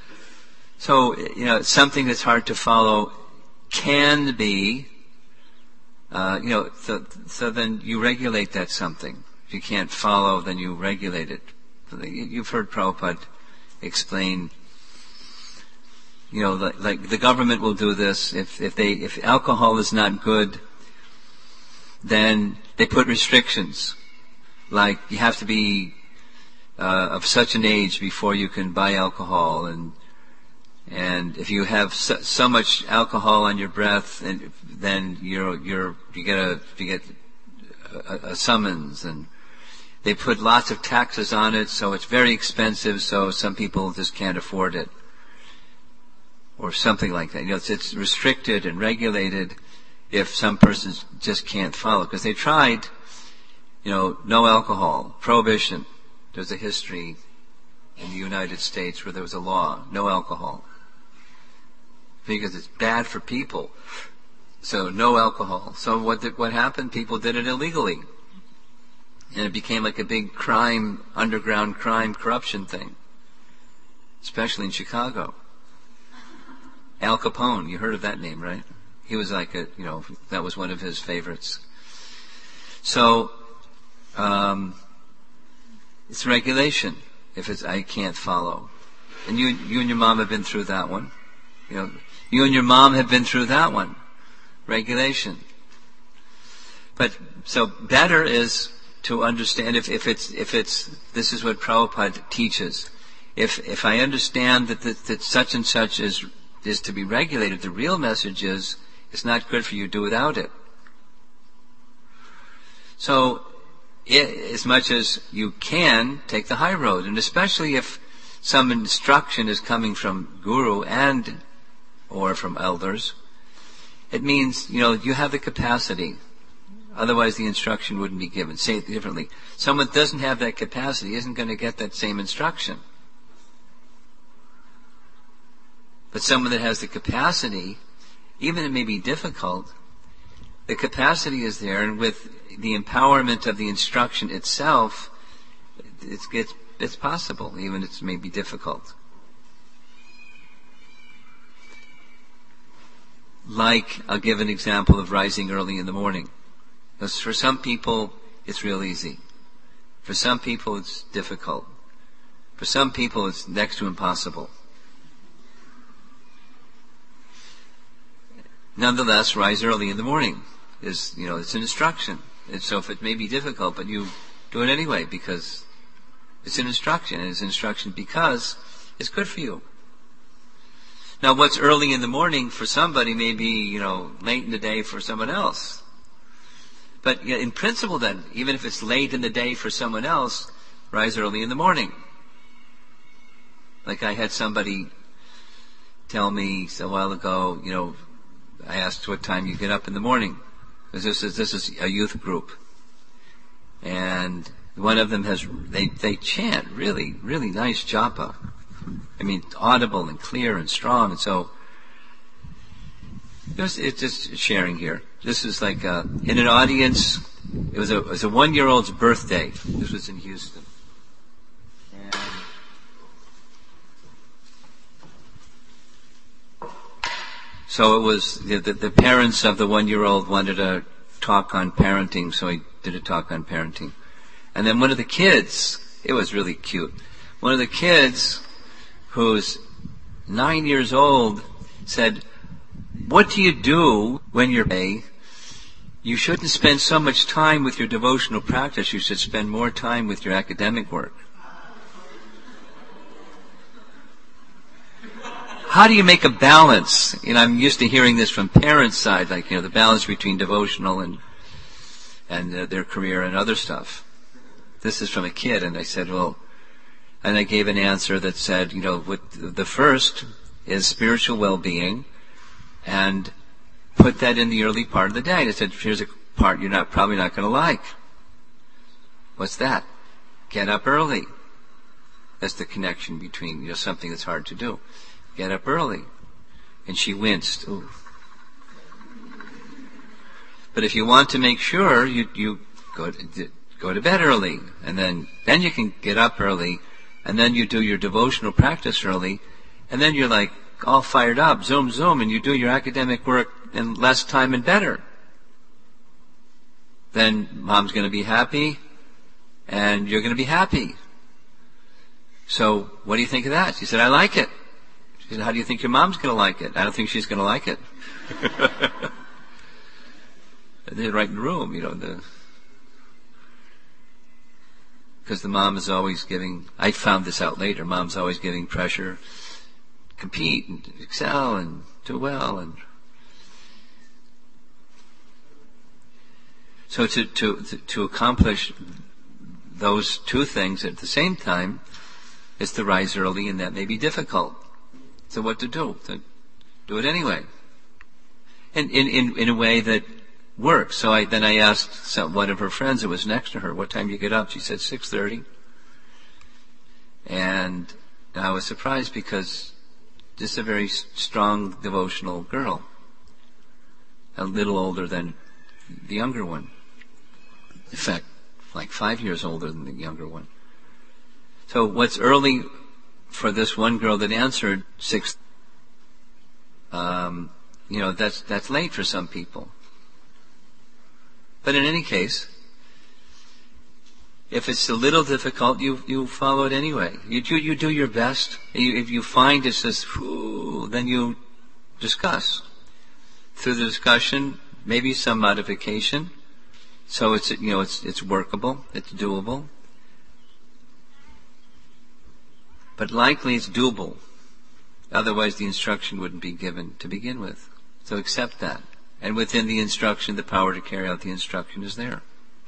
So, you know, something that's hard to follow can be Uh, you know, so, so then you regulate that something. If you can't follow, then you regulate it. You've heard Prabhupada explain, you know, like, like the government will do this. If, if they, if alcohol is not good, then they put restrictions. Like, you have to be uh, of such an age before you can buy alcohol, and and if you have so, so much alcohol on your breath, and then you're you're you get a you get a, a summons, and they put lots of taxes on it, so it's very expensive. So some people just can't afford it, or something like that. You know, it's, it's restricted and regulated. If some persons just can't follow, because they tried, you know, no alcohol, prohibition. There's a history in the United States where there was a law, no alcohol, because it's bad for people. So no alcohol. So what did, what happened? People did it illegally, and it became like a big crime, underground crime, corruption thing, especially in Chicago. Al Capone, you heard of that name, right? He was like a, you know, that was one of his favorites. So, um, it's regulation. If it's, I can't follow. And you, you and your mom have been through that one. You know, you and your mom have been through that one. Regulation. But, so better is to understand if, if it's, if it's, this is what Prabhupada teaches. If, if I understand that, that, that such and such is, is to be regulated, the real message is, it's not good for you, do without it. So, it, as much as you can, take the high road. And especially if some instruction is coming from Guru and, or from elders, it means, you know, you have the capacity. Otherwise the instruction wouldn't be given. Say it differently. Someone that doesn't have that capacity isn't going to get that same instruction. But someone that has the capacity, even it may be difficult, the capacity is there, and with the empowerment of the instruction itself, it's, it's, it's possible, even if it may be difficult. Like, I'll give an example of rising early in the morning. Because for some people, it's real easy. For some people, it's difficult. For some people, it's next to impossible. Nonetheless, rise early in the morning is, you know, it's an instruction. And so if it may be difficult, but you do it anyway because it's an instruction. And it's an instruction because it's good for you. Now, what's early in the morning for somebody may be, you know, late in the day for someone else. But you know, in principle then, even if it's late in the day for someone else, rise early in the morning. Like I had somebody tell me a while ago, you know, I asked what time you get up in the morning. Because this is, this is a youth group. And one of them has, they, they chant really, really nice japa. I mean, audible and clear and strong. And so, it's, it's just sharing here. This is like, uh, in an audience, it was a, it was a one-year-old's birthday. This was in Houston. And so it was, the, the, the parents of the one-year-old wanted to talk on parenting, so he did a talk on parenting. And then one of the kids, it was really cute, one of the kids, who's nine years old, said, what do you do when you're away? You shouldn't spend so much time with your devotional practice, you should spend more time with your academic work. How do you make a balance? You know, I'm used to hearing this from parents' side, like, you know, the balance between devotional and and uh, their career and other stuff. This is from a kid, and I said, well, and I gave an answer that said, you know, what, the first is spiritual well-being, and put that in the early part of the day. And I said, here's a part you're not probably not going to like. What's that? Get up early. That's the connection between, you know, something that's hard to do. Get up early. And she winced. Ooh. But if you want to make sure, you you go to, go to bed early, and then then you can get up early, and then you do your devotional practice early, and then you're like all fired up, zoom zoom, and you do your academic work in less time and better. then mom's going to be happy, and you're going to be happy. So, what do you think of that? She said, I like it. She said, how do you think your mom's going to like it? I don't think she's going to like it. They're right in the room, you know, the, because the mom is always giving, I found this out later, mom's always giving pressure, compete and excel and do well. And so to, to, to accomplish those two things at the same time is to rise early, and that may be difficult. So what to do? To do it anyway. And in, in, in a way that works. So I, then I asked some, one of her friends that was next to her, what time do you get up? She said six thirty. And I was surprised because this is a very strong devotional girl. A little older than the younger one. In fact, like five years older than the younger one. So what's early for this one girl that answered six, um, you know, that's, that's late for some people. But in any case, if it's a little difficult, you, you follow it anyway. You do, you do your best. You, if you find it's just, whew, then you discuss. Through the discussion, maybe some modification. So it's, you know, it's, it's workable, it's doable. But likely it's doable. Otherwise the instruction wouldn't be given to begin with. So accept that. And within the instruction, the power to carry out the instruction is there.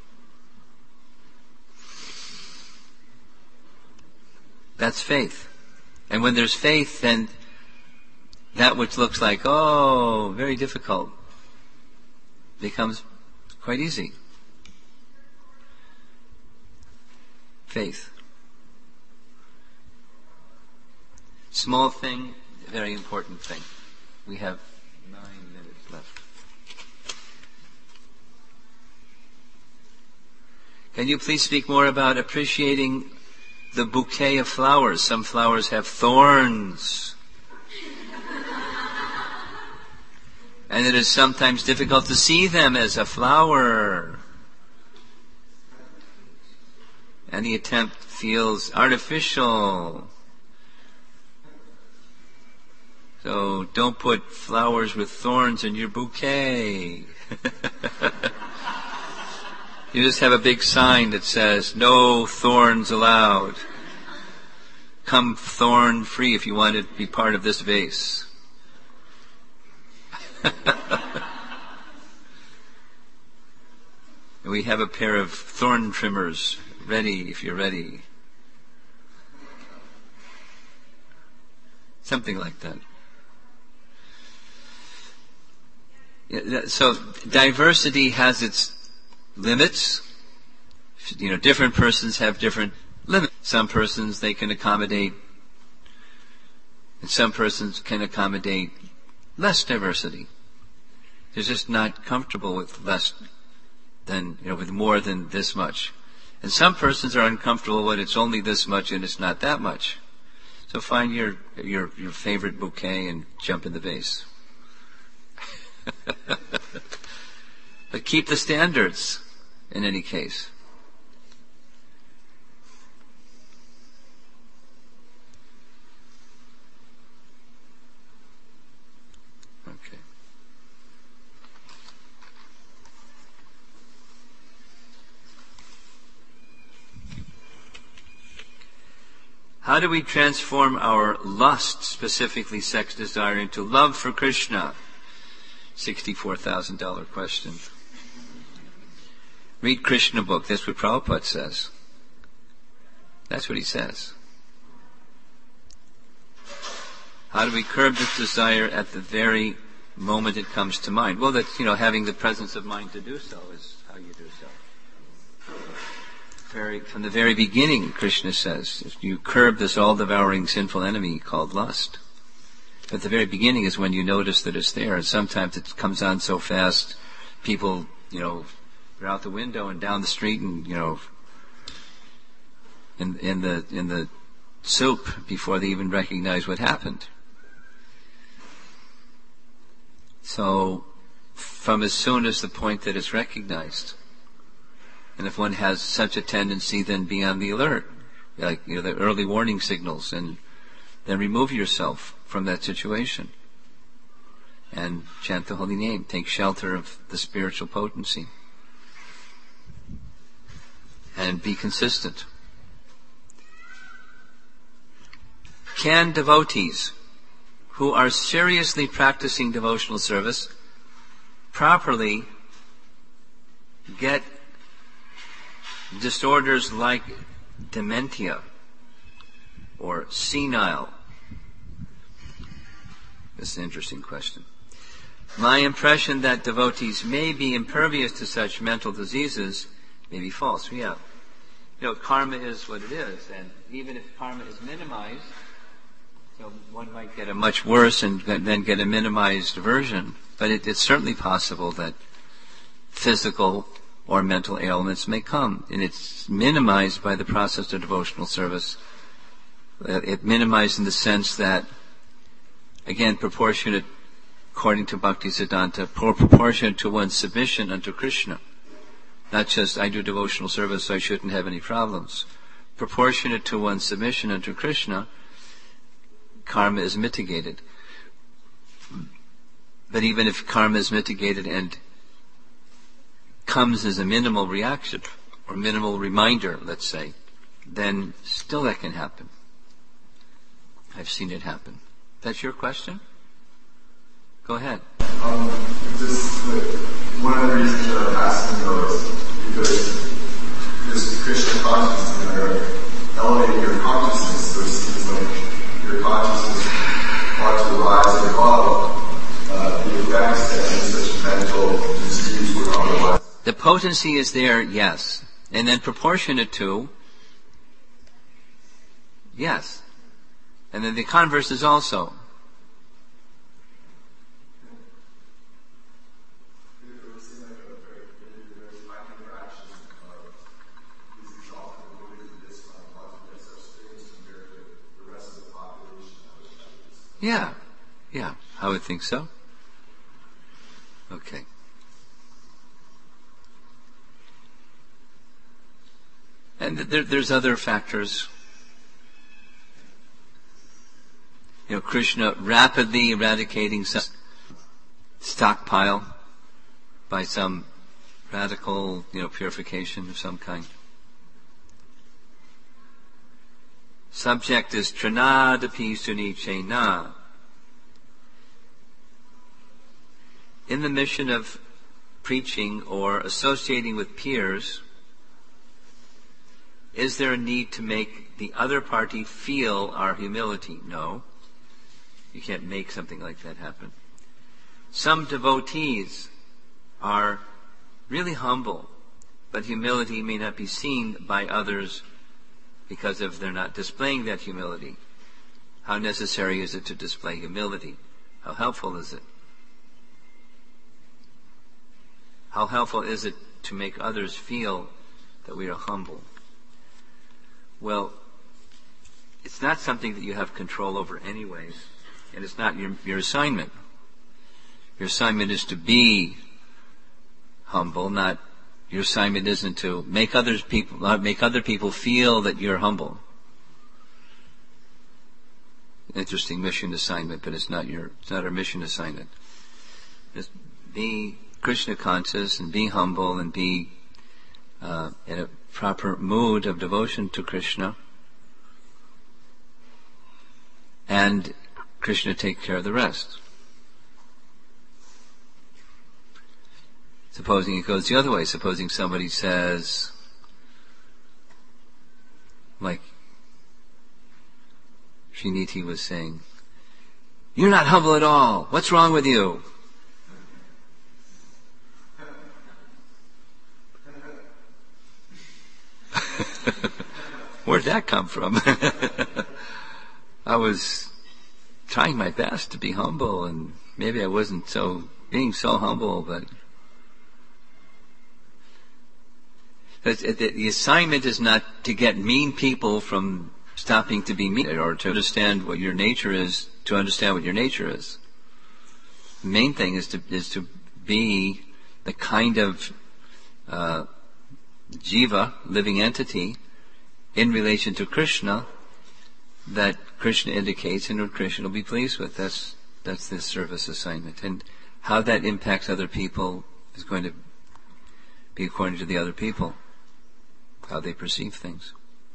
That's faith. And when there's faith, then that which looks like, oh, very difficult, becomes quite easy. Faith. Small thing, very important thing. We have nine minutes left. Can you please speak more about appreciating the bouquet of flowers? Some flowers have thorns. And it is sometimes difficult to see them as a flower. And the attempt feels artificial. So don't put flowers with thorns in your bouquet. You just have a big sign that says, no thorns allowed. Come thorn free if you want to be part of this vase. We have a pair of thorn trimmers ready if you're ready. Something like that. So diversity has its limits. You know, different persons have different limits. Some persons they can accommodate, and some persons can accommodate less diversity. They're just not comfortable with less than, you know, with more than this much. And some persons are uncomfortable when it's only this much and it's not that much. So find your your your favorite bouquet and jump in the vase. But keep the standards in any case. Okay. How do we transform our lust, specifically sex desire, into love for Krishna? sixty-four thousand dollars question. Read Krishna book. That's what Prabhupada says. That's what he says. How do we curb this desire at the very moment it comes to mind? Well, that's, you know, having the presence of mind to do so is how you do so. Very, from the very beginning, Krishna says, if you curb this all-devouring sinful enemy called lust. At the very beginning is when you notice that it's there, and sometimes it comes on so fast, people, you know, are out the window and down the street, and you know, in in the in the soup before they even recognize what happened. So, from as soon as the point that it's recognized, And if one has such a tendency, then be on the alert, like, you know, the early warning signals, and then remove yourself from that situation and chant the holy name. Take shelter of the spiritual potency and be consistent. Can devotees who are seriously practicing devotional service properly get disorders like dementia or senile? This is an interesting question. My impression that devotees may be impervious to such mental diseases may be false. Yeah. You know, karma is what it is, and even if karma is minimized, so one might get a much worse and then get a minimized version, but it, it's certainly possible that physical or mental ailments may come, and it's minimized by the process of devotional service. It minimized in the sense that, again, proportionate, according to Bhaktisiddhanta, proportionate to one's submission unto Krishna. Not just, I do devotional service, so I shouldn't have any problems. Proportionate to one's submission unto Krishna, karma is mitigated. But even if karma is mitigated and comes as a minimal reaction, or minimal reminder, let's say, then still that can happen. I've seen it happen. That's your question? Go ahead. Um, just like, one of the reasons that I'm asking though is because this Krishna consciousness, or elevating your consciousness, so it seems like your consciousness ought to rise above uh, the effects that such mental disease would otherwise. The potency is there, yes. And then proportionate to, yes. And then the converse is also. Yeah, yeah, I would think so. Okay. And there, there's other factors. You know, Krishna rapidly eradicating some stockpile by some radical, you know, purification of some kind. Subject is Trinadapi Sunichena. In the mission of preaching or associating with peers, is there a need to make the other party feel our humility? No. You can't make something like that happen. Some devotees are really humble, but humility may not be seen by others because of they're not displaying that humility. How necessary is it to display humility? How helpful is it? How helpful is it to make others feel that we are humble? Well, it's not something that you have control over anyways, and it's not your, your assignment. Your assignment is to be humble, not your assignment isn't to make others people uh, make other people feel that you're humble. Interesting mission assignment, but it's not your it's not our mission assignment. Just be Krishna conscious and be humble and be uh, in a proper mood of devotion to Krishna, and Krishna take care of the rest. Supposing it goes the other way, supposing somebody says, like Sriniti was saying, "You're not humble at all. What's wrong with you?" Where'd that come from? I was trying my best to be humble, and maybe I wasn't so being so humble, but the assignment is not to get mean people from stopping to be mean, or to understand what your nature is, to understand what your nature is. The main thing is to is to be the kind of uh, jiva, living entity, in relation to Krishna, that Krishna indicates and what Krishna will be pleased with. That's that's this service assignment. And how that impacts other people is going to be according to the other people, how they perceive things.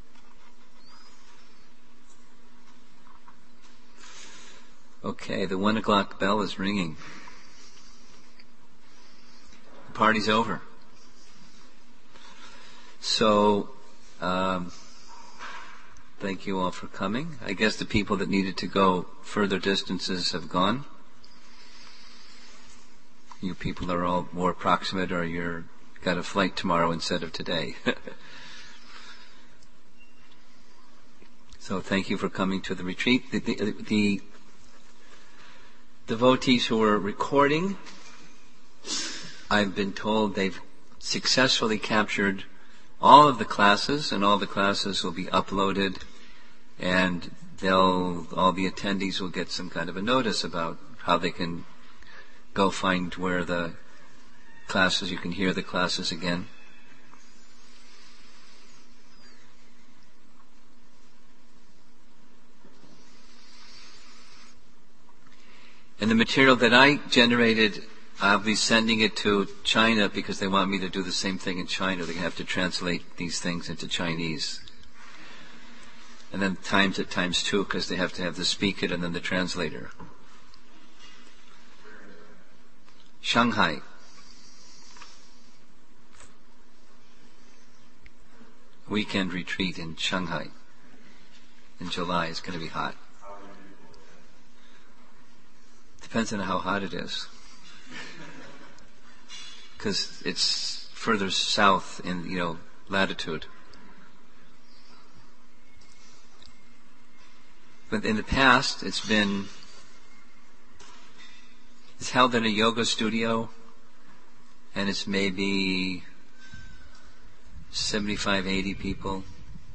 Okay, the one o'clock bell is ringing. The party's over. So, um, thank you all for coming. I guess the people that needed to go further distances have gone. You people are all more proximate, or you're got a flight tomorrow instead of today. So thank you for coming to the retreat. The, the, the devotees who are recording, I've been told they've successfully captured all of the classes, and all the classes will be uploaded, and they'll all the attendees will get some kind of a notice about how they can go find where the classes, you can hear the classes again. And the material that I generated, I'll be sending it to China because they want me to do the same thing in China. They have to translate these things into Chinese. And then times it times two because they have to have the speaker and then the translator. Shanghai. Weekend retreat in Shanghai in July. It's going to be hot. Depends on how hot it is. Because it's further south in, you know, latitude. But in the past, it's been, it's held in a yoga studio, and it's maybe seventy-five, eighty people.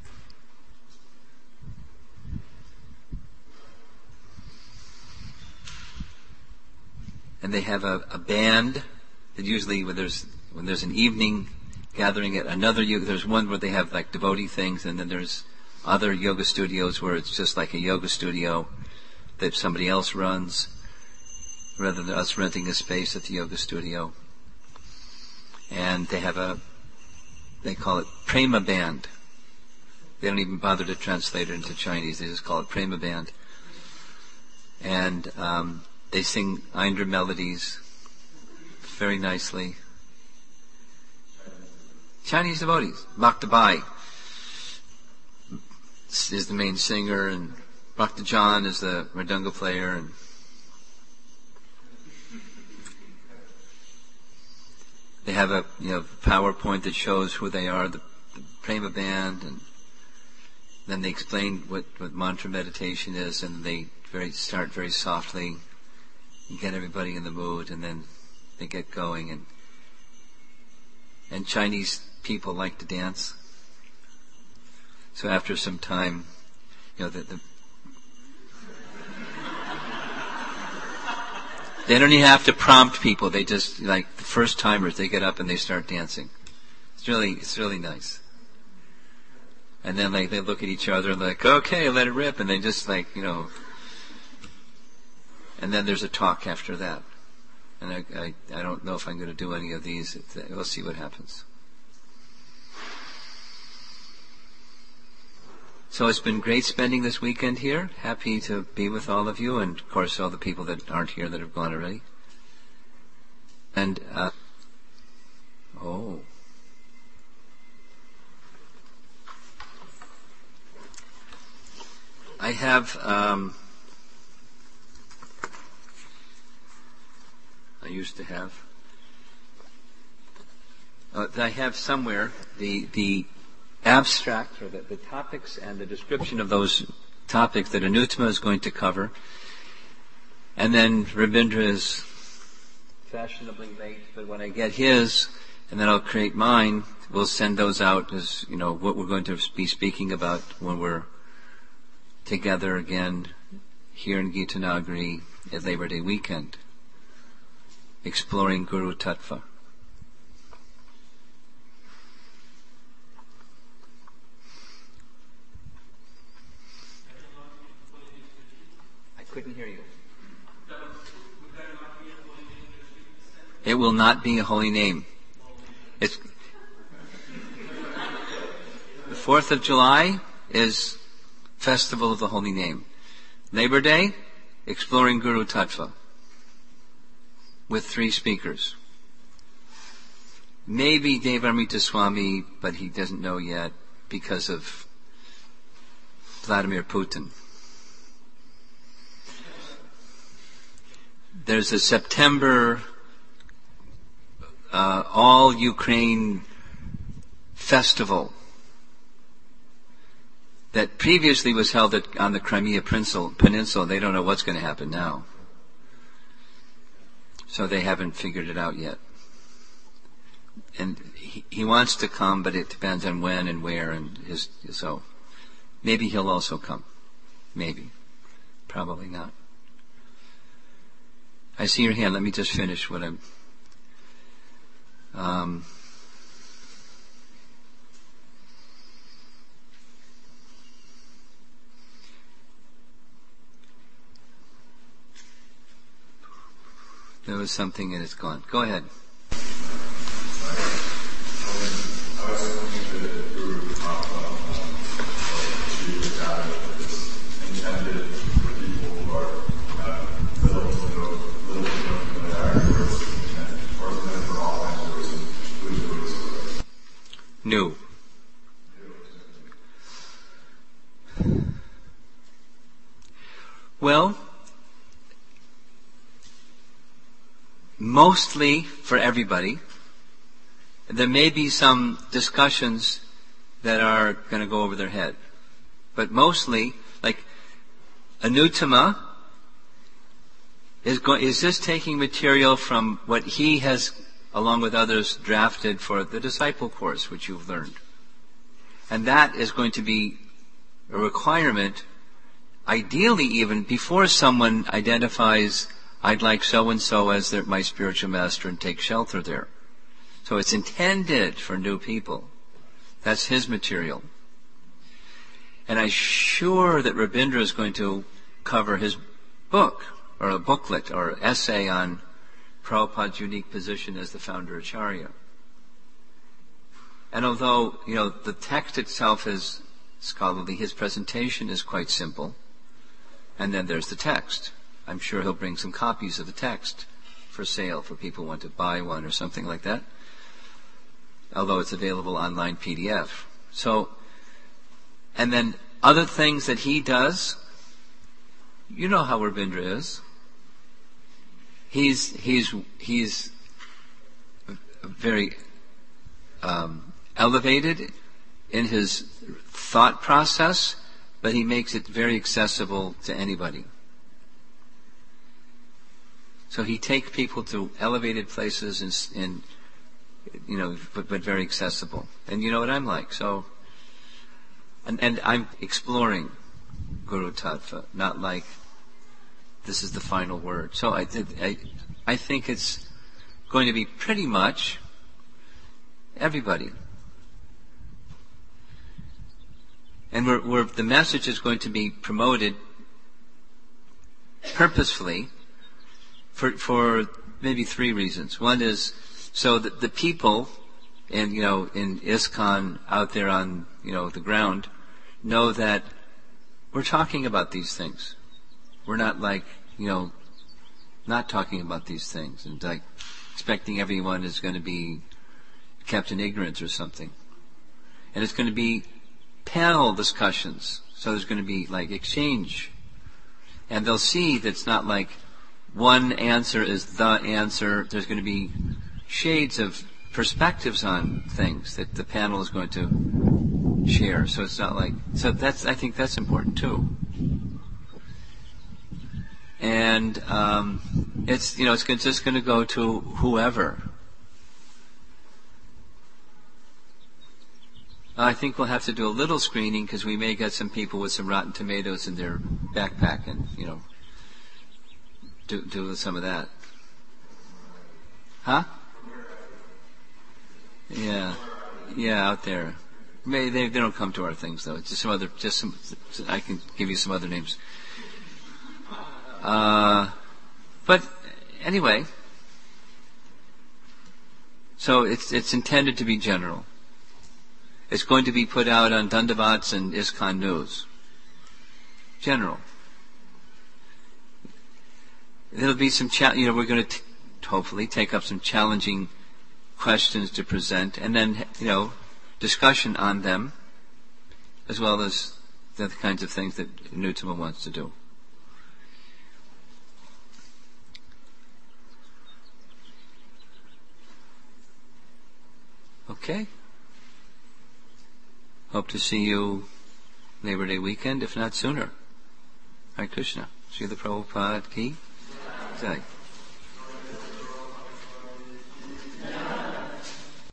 And they have a, a band that usually when there's when there's an evening gathering at another yoga, there's one where they have like devotee things, and then there's other yoga studios where it's just like a yoga studio that somebody else runs, rather than us renting a space at the yoga studio. And they have a, they call it Prema Band. They don't even bother to translate it into Chinese. They just call it Prema Band. And um, they sing Indra melodies very nicely. Chinese devotees. Bhaktabai is the main singer, and Bhaktajan is the mridanga player, and they have a you know PowerPoint that shows who they are, the, the Prema Band, and then they explain what, what mantra meditation is, and they very start very softly and get everybody in the mood, and then they get going. And and Chinese people like to dance, so after some time, you know, the, the they don't even have to prompt people. They just, like the first timers, they get up and they start dancing. It's really, it's really nice. And then like they look at each other and like, okay, let it rip, and they just like, you know. And then there's a talk after that. And I, I, I don't know if I'm going to do any of these. We'll see what happens. So it's been great spending this weekend here. Happy to be with all of you, and of course all the people that aren't here that have gone already. And, uh, oh. I have, um, I used to have, uh, I have somewhere the, the abstract, or the, the topics and the description of those topics that Anuttama is going to cover. And then Rabindra is fashionably late, but when I get his, and then I'll create mine, we'll send those out as, you know, what we're going to be speaking about when we're together again here in Gitanagari at Labor Day weekend, exploring Guru Tattva. couldn't hear you. It will not be a holy name. It's the fourth of July is Festival of the Holy Name. Labor Day, Exploring Guru Tattva, with three speakers. Maybe Devamrita Swami, but he doesn't know yet because of Vladimir Putin. There's a September uh, all Ukraine festival that previously was held at, on the Crimea Peninsula. They don't know what's going to happen now. So they haven't figured it out yet. And he, he wants to come, but it depends on when and where, and his, so maybe he'll also come. Maybe. Probably not. I see your hand. Let me just finish what I'm... Um, there was something and it's gone. Go ahead. I was thinking that the Guru talked about achieving the data that is intended for people who are uh, little to no, little to no familiarity with intended, or is it for all Hinduism, Hinduism? No. Well, mostly for everybody. There may be some discussions that are going to go over their head. But mostly, like, Anuttama is, go- is just taking material from what he has, along with others, drafted for the disciple course, which you've learned. And that is going to be a requirement, ideally even, before someone identifies, I'd like so-and-so as their, my spiritual master and take shelter there. So it's intended for new people. That's his material. And I'm sure that Rabindra is going to cover his book, or a booklet, or essay on Prabhupada's unique position as the founder Acharya. And although, you know, the text itself is scholarly, his presentation is quite simple. And then there's the text. I'm sure he'll bring some copies of the text for sale for people who want to buy one or something like that. Although it's available online P D F. So, and then other things that he does, you know how Rabindra is. He's, he's, he's very um, elevated in his thought process, but he makes it very accessible to anybody. So he takes people to elevated places and, and you know, but, but very accessible. And you know what I'm like. So, and, and I'm exploring Guru Tattva, not like this is the final word. So I, I, I think it's going to be pretty much everybody. And we're, we're, the message is going to be promoted purposefully for, for maybe three reasons. One is so that the people, and you know, in ISKCON out there on you know the ground, know that we're talking about these things. We're not like you know, not talking about these things and like expecting everyone is going to be kept in ignorance or something. And it's going to be panel discussions. So there's going to be like exchange, and they'll see that it's not like one answer is the answer. There's going to be shades of perspectives on things that the panel is going to share. So it's not like, so that's, I think that's important too. And, um, it's, you know, it's just going to go to whoever. I think we'll have to do a little screening because we may get some people with some rotten tomatoes in their backpack and, you know, do, do some of that. Huh? Yeah, yeah, out there. Maybe they they don't come to our things though. It's just some other, just some. I can give you some other names. Uh, but anyway, so it's it's intended to be general. It's going to be put out on Dandavats and ISKCON News. General. There'll be some, cha- you know, we're going to t- hopefully take up some challenging questions to present, and then, you know, discussion on them, as well as the other kinds of things that Nutama wants to do. Okay. Hope to see you Labor Day weekend, if not sooner. Hare Krishna. Srila Prabhupada ki jai.